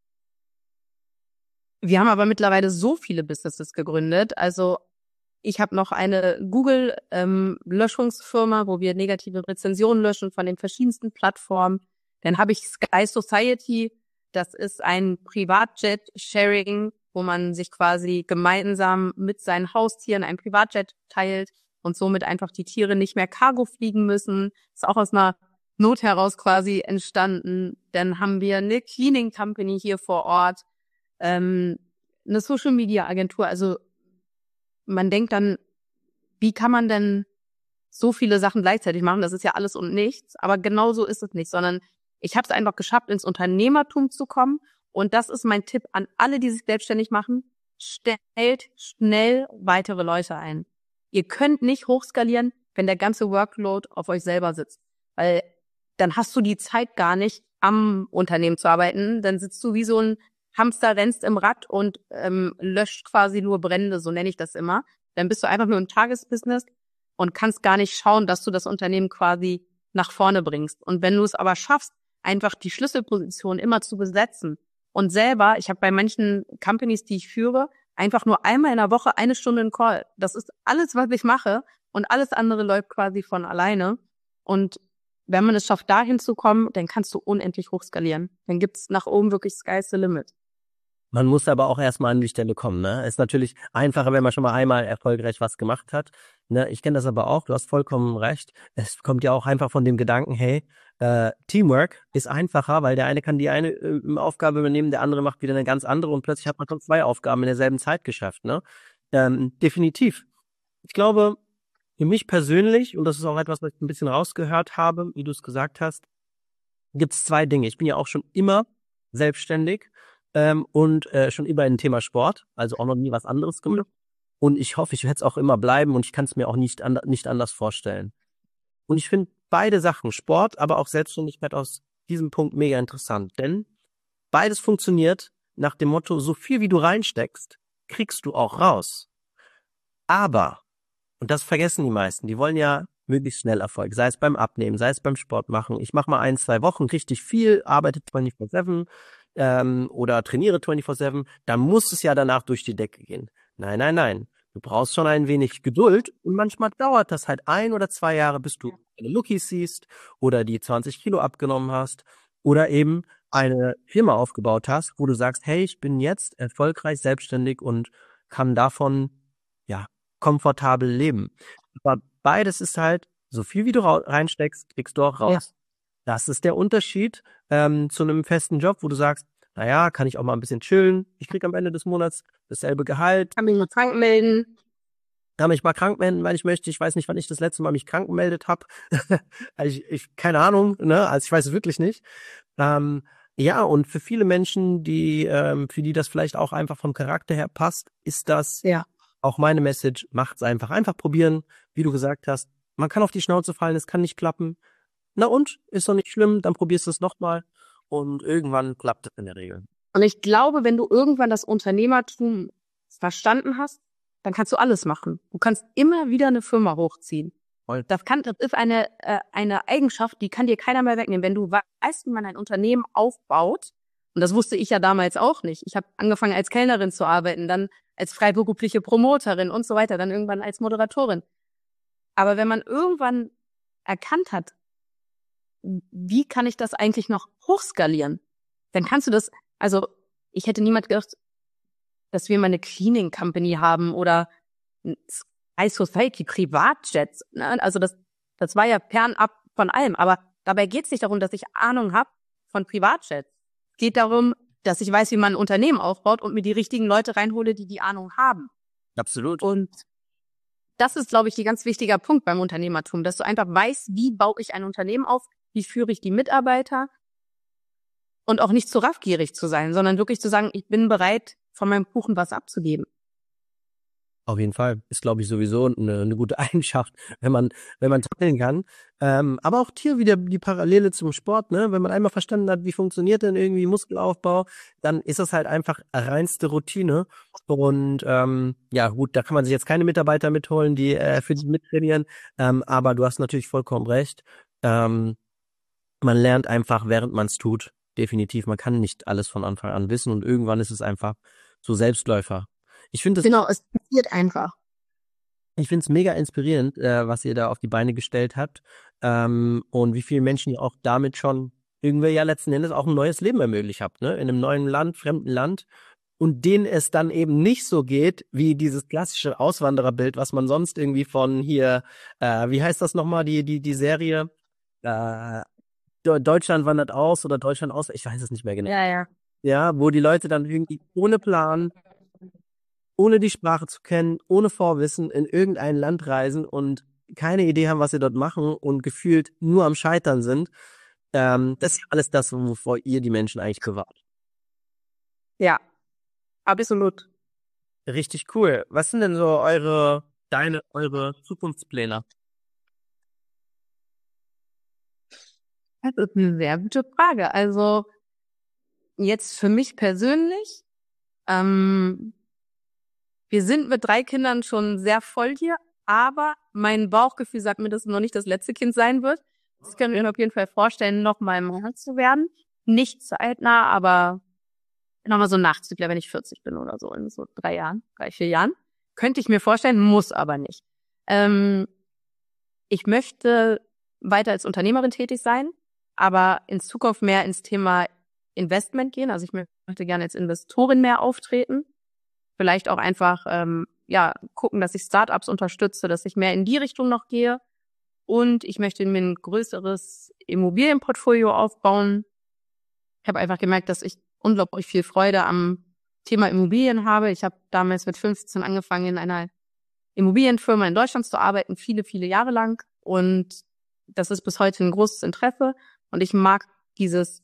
Wir haben aber mittlerweile so viele Businesses gegründet. Also ich habe noch eine Google-Löschungsfirma, ähm, wo wir negative Rezensionen löschen von den verschiedensten Plattformen. Dann habe ich Sky Society. Das ist ein Privatjet-Sharing, wo man sich quasi gemeinsam mit seinen Haustieren ein Privatjet teilt und somit einfach die Tiere nicht mehr Cargo fliegen müssen. Ist auch aus einer Not heraus quasi entstanden. Dann haben wir eine Cleaning Company hier vor Ort, ähm, eine Social Media Agentur. Also man denkt dann, wie kann man denn so viele Sachen gleichzeitig machen? Das ist ja alles und nichts. Aber genau so ist es nicht, sondern ich habe es einfach geschafft, ins Unternehmertum zu kommen. Und das ist mein Tipp an alle, die sich selbstständig machen. Stellt schnell weitere Leute ein. Ihr könnt nicht hochskalieren, wenn der ganze Workload auf euch selber sitzt. Weil dann hast du die Zeit gar nicht, am Unternehmen zu arbeiten. Dann sitzt du wie so ein Hamster, rennst im Rad und ähm, löscht quasi nur Brände, so nenne ich das immer. Dann bist du einfach nur im Tagesbusiness und kannst gar nicht schauen, dass du das Unternehmen quasi nach vorne bringst. Und wenn du es aber schaffst, einfach die Schlüsselposition immer zu besetzen und selber, ich habe bei manchen Companies, die ich führe, einfach nur einmal in der Woche eine Stunde einen Call. Das ist alles, was ich mache und alles andere läuft quasi von alleine. Und wenn man es schafft, dahin zu kommen, dann kannst du unendlich hochskalieren. Dann gibt's nach oben wirklich sky's the limit. Man muss aber auch erstmal an die Stelle kommen, ne? Ist natürlich einfacher, wenn man schon mal einmal erfolgreich was gemacht hat. Ne? Ich kenne das aber auch, du hast vollkommen recht. Es kommt ja auch einfach von dem Gedanken, hey, äh, Teamwork ist einfacher, weil der eine kann die eine äh, Aufgabe übernehmen, der andere macht wieder eine ganz andere und plötzlich hat man schon zwei Aufgaben in derselben Zeit geschafft, ne? Ähm, definitiv. Ich glaube, für mich persönlich, und das ist auch etwas, was ich ein bisschen rausgehört habe, wie du es gesagt hast, gibt es zwei Dinge. Ich bin ja auch schon immer selbstständig ähm, und äh, schon immer im Thema Sport, also auch noch nie was anderes gemacht. Und ich hoffe, ich werde es auch immer bleiben und ich kann es mir auch nicht, and- nicht anders vorstellen. Und ich finde beide Sachen, Sport, aber auch Selbstständigkeit aus diesem Punkt mega interessant. Denn beides funktioniert nach dem Motto, so viel wie du reinsteckst, kriegst du auch raus. Aber, und das vergessen die meisten, die wollen ja möglichst schnell Erfolg, sei es beim Abnehmen, sei es beim Sport machen. Ich mache mal ein, zwei Wochen richtig viel, arbeite vierundzwanzig sieben ähm, oder trainiere vierundzwanzig sieben, dann muss es ja danach durch die Decke gehen. Nein, nein, nein. Du brauchst schon ein wenig Geduld und manchmal dauert das halt ein oder zwei Jahre, bis du eine Lookies siehst oder die zwanzig Kilo abgenommen hast oder eben eine Firma aufgebaut hast, wo du sagst, hey, ich bin jetzt erfolgreich selbstständig und kann davon, ja, komfortabel leben. Aber beides ist halt, so viel wie du ra- reinsteckst, kriegst du auch raus. Ja. Das ist der Unterschied ähm, zu einem festen Job, wo du sagst, naja, kann ich auch mal ein bisschen chillen. Ich krieg am Ende des Monats dasselbe Gehalt. Kann mich mal krank melden. Kann mich mal krank melden, weil ich möchte. Ich weiß nicht, wann ich das letzte Mal mich krank gemeldet habe. ich, ich, keine Ahnung, ne? Also ich weiß es wirklich nicht. Ähm, ja, und für viele Menschen, die, ähm, für die das vielleicht auch einfach vom Charakter her passt, ist das Ja. auch meine Message, macht's einfach. Einfach probieren, wie du gesagt hast. Man kann auf die Schnauze fallen, es kann nicht klappen. Na und? Ist doch nicht schlimm, dann probierst du es nochmal und irgendwann klappt es in der Regel. Und ich glaube, wenn du irgendwann das Unternehmertum verstanden hast, dann kannst du alles machen. Du kannst immer wieder eine Firma hochziehen. Voll. Das kann, das ist eine, äh, eine Eigenschaft, die kann dir keiner mehr wegnehmen. Wenn du weißt, wie man ein Unternehmen aufbaut, und das wusste ich ja damals auch nicht. Ich habe angefangen als Kellnerin zu arbeiten, dann als freiberufliche Promoterin und so weiter, dann irgendwann als Moderatorin. Aber wenn man irgendwann erkannt hat, wie kann ich das eigentlich noch hochskalieren, dann kannst du das, also ich hätte niemand gedacht, dass wir mal eine Cleaning Company haben oder ein Sky Society, Privatjets. Ne? Also das, das war ja fernab von allem. Aber dabei geht es nicht darum, dass ich Ahnung habe von Privatjets. Es geht darum, dass ich weiß, wie man ein Unternehmen aufbaut und mir die richtigen Leute reinhole, die die Ahnung haben. Absolut. Und das ist, glaube ich, ein ganz wichtiger Punkt beim Unternehmertum, dass du einfach weißt, wie baue ich ein Unternehmen auf, wie führe ich die Mitarbeiter und auch nicht zu raffgierig zu sein, sondern wirklich zu sagen, ich bin bereit, von meinem Kuchen was abzugeben. Auf jeden Fall. Ist, glaube ich, sowieso eine, eine gute Eigenschaft, wenn man, wenn man teilen kann. Ähm, aber auch hier wieder die Parallele zum Sport, ne? Wenn man einmal verstanden hat, wie funktioniert denn irgendwie Muskelaufbau, dann ist das halt einfach reinste Routine. Und ähm, ja gut, da kann man sich jetzt keine Mitarbeiter mitholen, die äh, für die mittrainieren. Ähm, aber du hast natürlich vollkommen recht. Ähm, man lernt einfach, während man es tut. Definitiv. Man kann nicht alles von Anfang an wissen und irgendwann ist es einfach so Selbstläufer. Ich finde es Genau, es passiert einfach. Ich finde es mega inspirierend, äh, was ihr da auf die Beine gestellt habt ähm, und wie viele Menschen ihr auch damit schon irgendwie ja letzten Endes auch ein neues Leben ermöglicht habt, ne? In einem neuen Land, fremden Land und denen es dann eben nicht so geht wie dieses klassische Auswandererbild, was man sonst irgendwie von hier, äh, wie heißt das nochmal, die die die Serie äh, De- Deutschland wandert aus oder Deutschland aus, ich weiß es nicht mehr genau. Ja, ja. Ja, wo die Leute dann irgendwie ohne Plan ohne die Sprache zu kennen, ohne Vorwissen in irgendein Land reisen und keine Idee haben, was sie dort machen und gefühlt nur am Scheitern sind. Ähm, das ist alles das, wovor ihr die Menschen eigentlich bewahrt. Ja, absolut. Richtig cool. Was sind denn so eure, deine, eure Zukunftspläne? Das ist eine sehr gute Frage. Also jetzt für mich persönlich, ähm, wir sind mit drei Kindern schon sehr voll hier, aber mein Bauchgefühl sagt mir, dass es noch nicht das letzte Kind sein wird. Das können wir mir auf jeden Fall vorstellen, noch mal Mama zu werden. Nicht zeitnah, aber nochmal so ein Nachzügler, wenn ich vierzig bin oder so, in so drei Jahren, drei, vier Jahren. Könnte ich mir vorstellen, muss aber nicht. Ähm, ich möchte weiter als Unternehmerin tätig sein, aber in Zukunft mehr ins Thema Investment gehen. Also ich möchte gerne als Investorin mehr auftreten. Vielleicht auch einfach ähm, ja gucken, dass ich Startups unterstütze, dass ich mehr in die Richtung noch gehe. Und ich möchte mir ein größeres Immobilienportfolio aufbauen. Ich habe einfach gemerkt, dass ich unglaublich viel Freude am Thema Immobilien habe. Ich habe damals mit fünfzehn angefangen, in einer Immobilienfirma in Deutschland zu arbeiten, viele, viele Jahre lang. Und das ist bis heute ein großes Interesse. Und ich mag dieses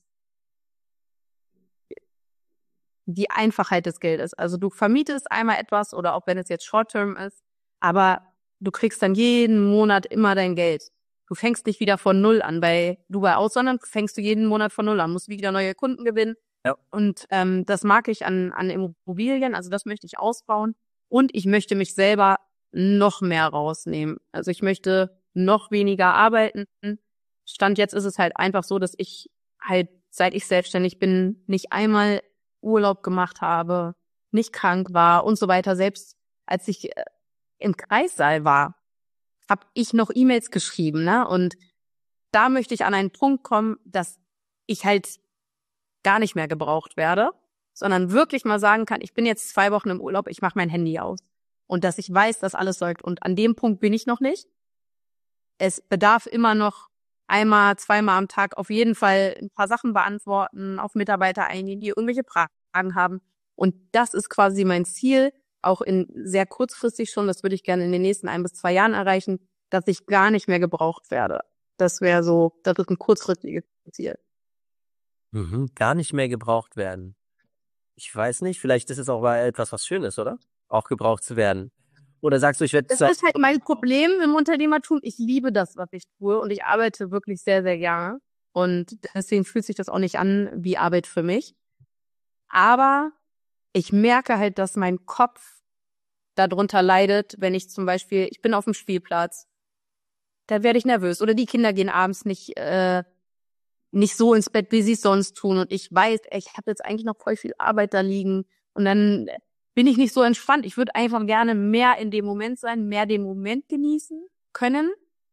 die Einfachheit des Geldes. Also du vermietest einmal etwas oder auch wenn es jetzt Short-Term ist, aber du kriegst dann jeden Monat immer dein Geld. Du fängst nicht wieder von Null an bei Dubai aus, sondern fängst du jeden Monat von Null an, musst wieder neue Kunden gewinnen. Ja. Und ähm, das mag ich an, an Immobilien, also das möchte ich ausbauen. Und ich möchte mich selber noch mehr rausnehmen. Also ich möchte noch weniger arbeiten. Stand jetzt ist es halt einfach so, dass ich halt, seit ich selbstständig bin, nicht einmal Urlaub gemacht habe, nicht krank war und so weiter. Selbst als ich äh, im Kreissaal war, habe ich noch E-Mails geschrieben, ne? Und da möchte ich an einen Punkt kommen, dass ich halt gar nicht mehr gebraucht werde, sondern wirklich mal sagen kann, ich bin jetzt zwei Wochen im Urlaub, ich mache mein Handy aus. Und dass ich weiß, dass alles läuft. Und an dem Punkt bin ich noch nicht. Es bedarf immer noch einmal, zweimal am Tag auf jeden Fall ein paar Sachen beantworten, auf Mitarbeiter eingehen, die irgendwelche Fragen haben. Und das ist quasi mein Ziel, auch in sehr kurzfristig schon, das würde ich gerne in den nächsten ein bis zwei Jahren erreichen, dass ich gar nicht mehr gebraucht werde. Das wäre so, das ist ein kurzfristiges Ziel. Mhm, gar nicht mehr gebraucht werden. Ich weiß nicht, vielleicht ist es auch mal etwas, was Schönes, oder? Auch gebraucht zu werden. Oder sagst du, ich werde... Das ist halt mein Problem im Unternehmertum. Ich liebe das, was ich tue und ich arbeite wirklich sehr, sehr gerne. Und deswegen fühlt sich das auch nicht an wie Arbeit für mich. Aber ich merke halt, dass mein Kopf darunter leidet, wenn ich zum Beispiel, ich bin auf dem Spielplatz, da werde ich nervös. Oder die Kinder gehen abends nicht äh, nicht so ins Bett, wie sie es sonst tun. Und ich weiß, ey, ich habe jetzt eigentlich noch voll viel Arbeit da liegen. Und dann bin ich nicht so entspannt. Ich würde einfach gerne mehr in dem Moment sein, mehr den Moment genießen können.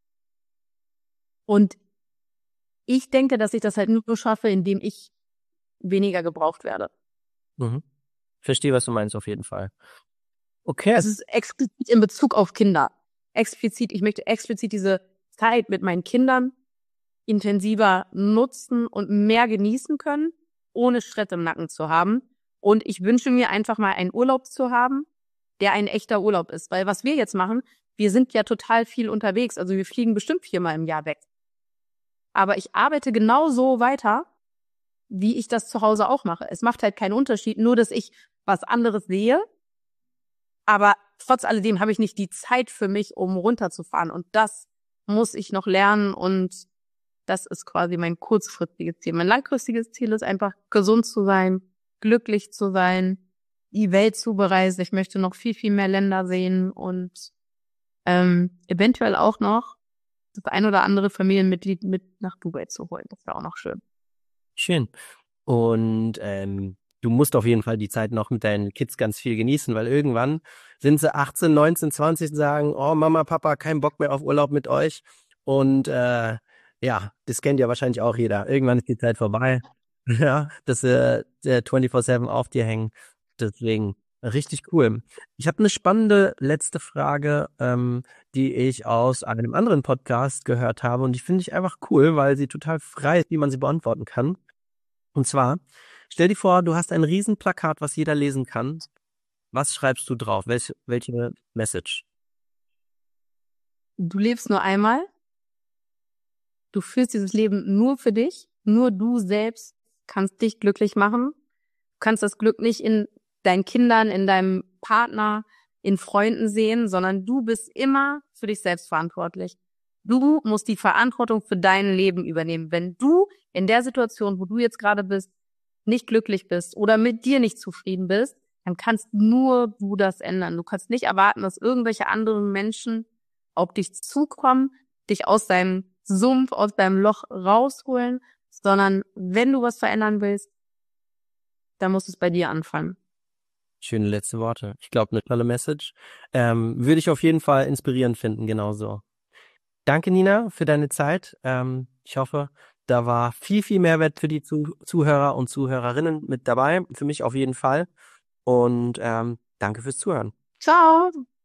Und ich denke, dass ich das halt nur schaffe, indem ich weniger gebraucht werde. Mhm. Verstehe, was du meinst, auf jeden Fall. Okay. Das ist explizit in Bezug auf Kinder. Explizit, ich möchte explizit diese Zeit mit meinen Kindern intensiver nutzen und mehr genießen können, ohne Stress im Nacken zu haben. Und ich wünsche mir einfach mal einen Urlaub zu haben, der ein echter Urlaub ist. Weil was wir jetzt machen, wir sind ja total viel unterwegs. Also wir fliegen bestimmt viermal im Jahr weg. Aber ich arbeite genau so weiter, wie ich das zu Hause auch mache. Es macht halt keinen Unterschied, nur dass ich was anderes sehe. Aber trotz alledem habe ich nicht die Zeit für mich, um runterzufahren. Und das muss ich noch lernen. Und das ist quasi mein kurzfristiges Ziel. Mein langfristiges Ziel ist einfach, gesund zu sein, glücklich zu sein die Welt zu bereisen. Ich möchte noch viel, viel mehr Länder sehen und ähm, eventuell auch noch das ein oder andere Familienmitglied mit nach Dubai zu holen. Das wäre auch noch schön. Schön. Und ähm, du musst auf jeden Fall die Zeit noch mit deinen Kids ganz viel genießen, weil irgendwann sind sie achtzehn, neunzehn, zwanzig und sagen, oh Mama, Papa, kein Bock mehr auf Urlaub mit euch. Und äh, ja, das kennt ja wahrscheinlich auch jeder. Irgendwann ist die Zeit vorbei. Ja, dass sie äh, vierundzwanzig sieben auf dir hängen. Deswegen richtig cool. Ich habe eine spannende letzte Frage, ähm, die ich aus einem anderen Podcast gehört habe. Und die finde ich einfach cool, weil sie total frei ist, wie man sie beantworten kann. Und zwar, stell dir vor, du hast ein Riesenplakat, was jeder lesen kann. Was schreibst du drauf? Welche, welche Message? Du lebst nur einmal. Du führst dieses Leben nur für dich. Nur du selbst kannst dich glücklich machen. Du kannst das Glück nicht in deinen Kindern, in deinem Partner, in Freunden sehen, sondern du bist immer für dich selbst verantwortlich. Du musst die Verantwortung für dein Leben übernehmen. Wenn du in der Situation, wo du jetzt gerade bist, nicht glücklich bist oder mit dir nicht zufrieden bist, dann kannst nur du das ändern. Du kannst nicht erwarten, dass irgendwelche anderen Menschen auf dich zukommen, dich aus deinem Sumpf, aus deinem Loch rausholen, sondern wenn du was verändern willst, dann muss es bei dir anfangen. Schöne letzte Worte. Ich glaube, eine tolle Message. Ähm, würde ich auf jeden Fall inspirierend finden, genauso. Danke, Nina, für deine Zeit. Ähm, ich hoffe, da war viel, viel Mehrwert für die Zu- Zuhörer und Zuhörerinnen mit dabei. Für mich auf jeden Fall. Und ähm, danke fürs Zuhören. Ciao!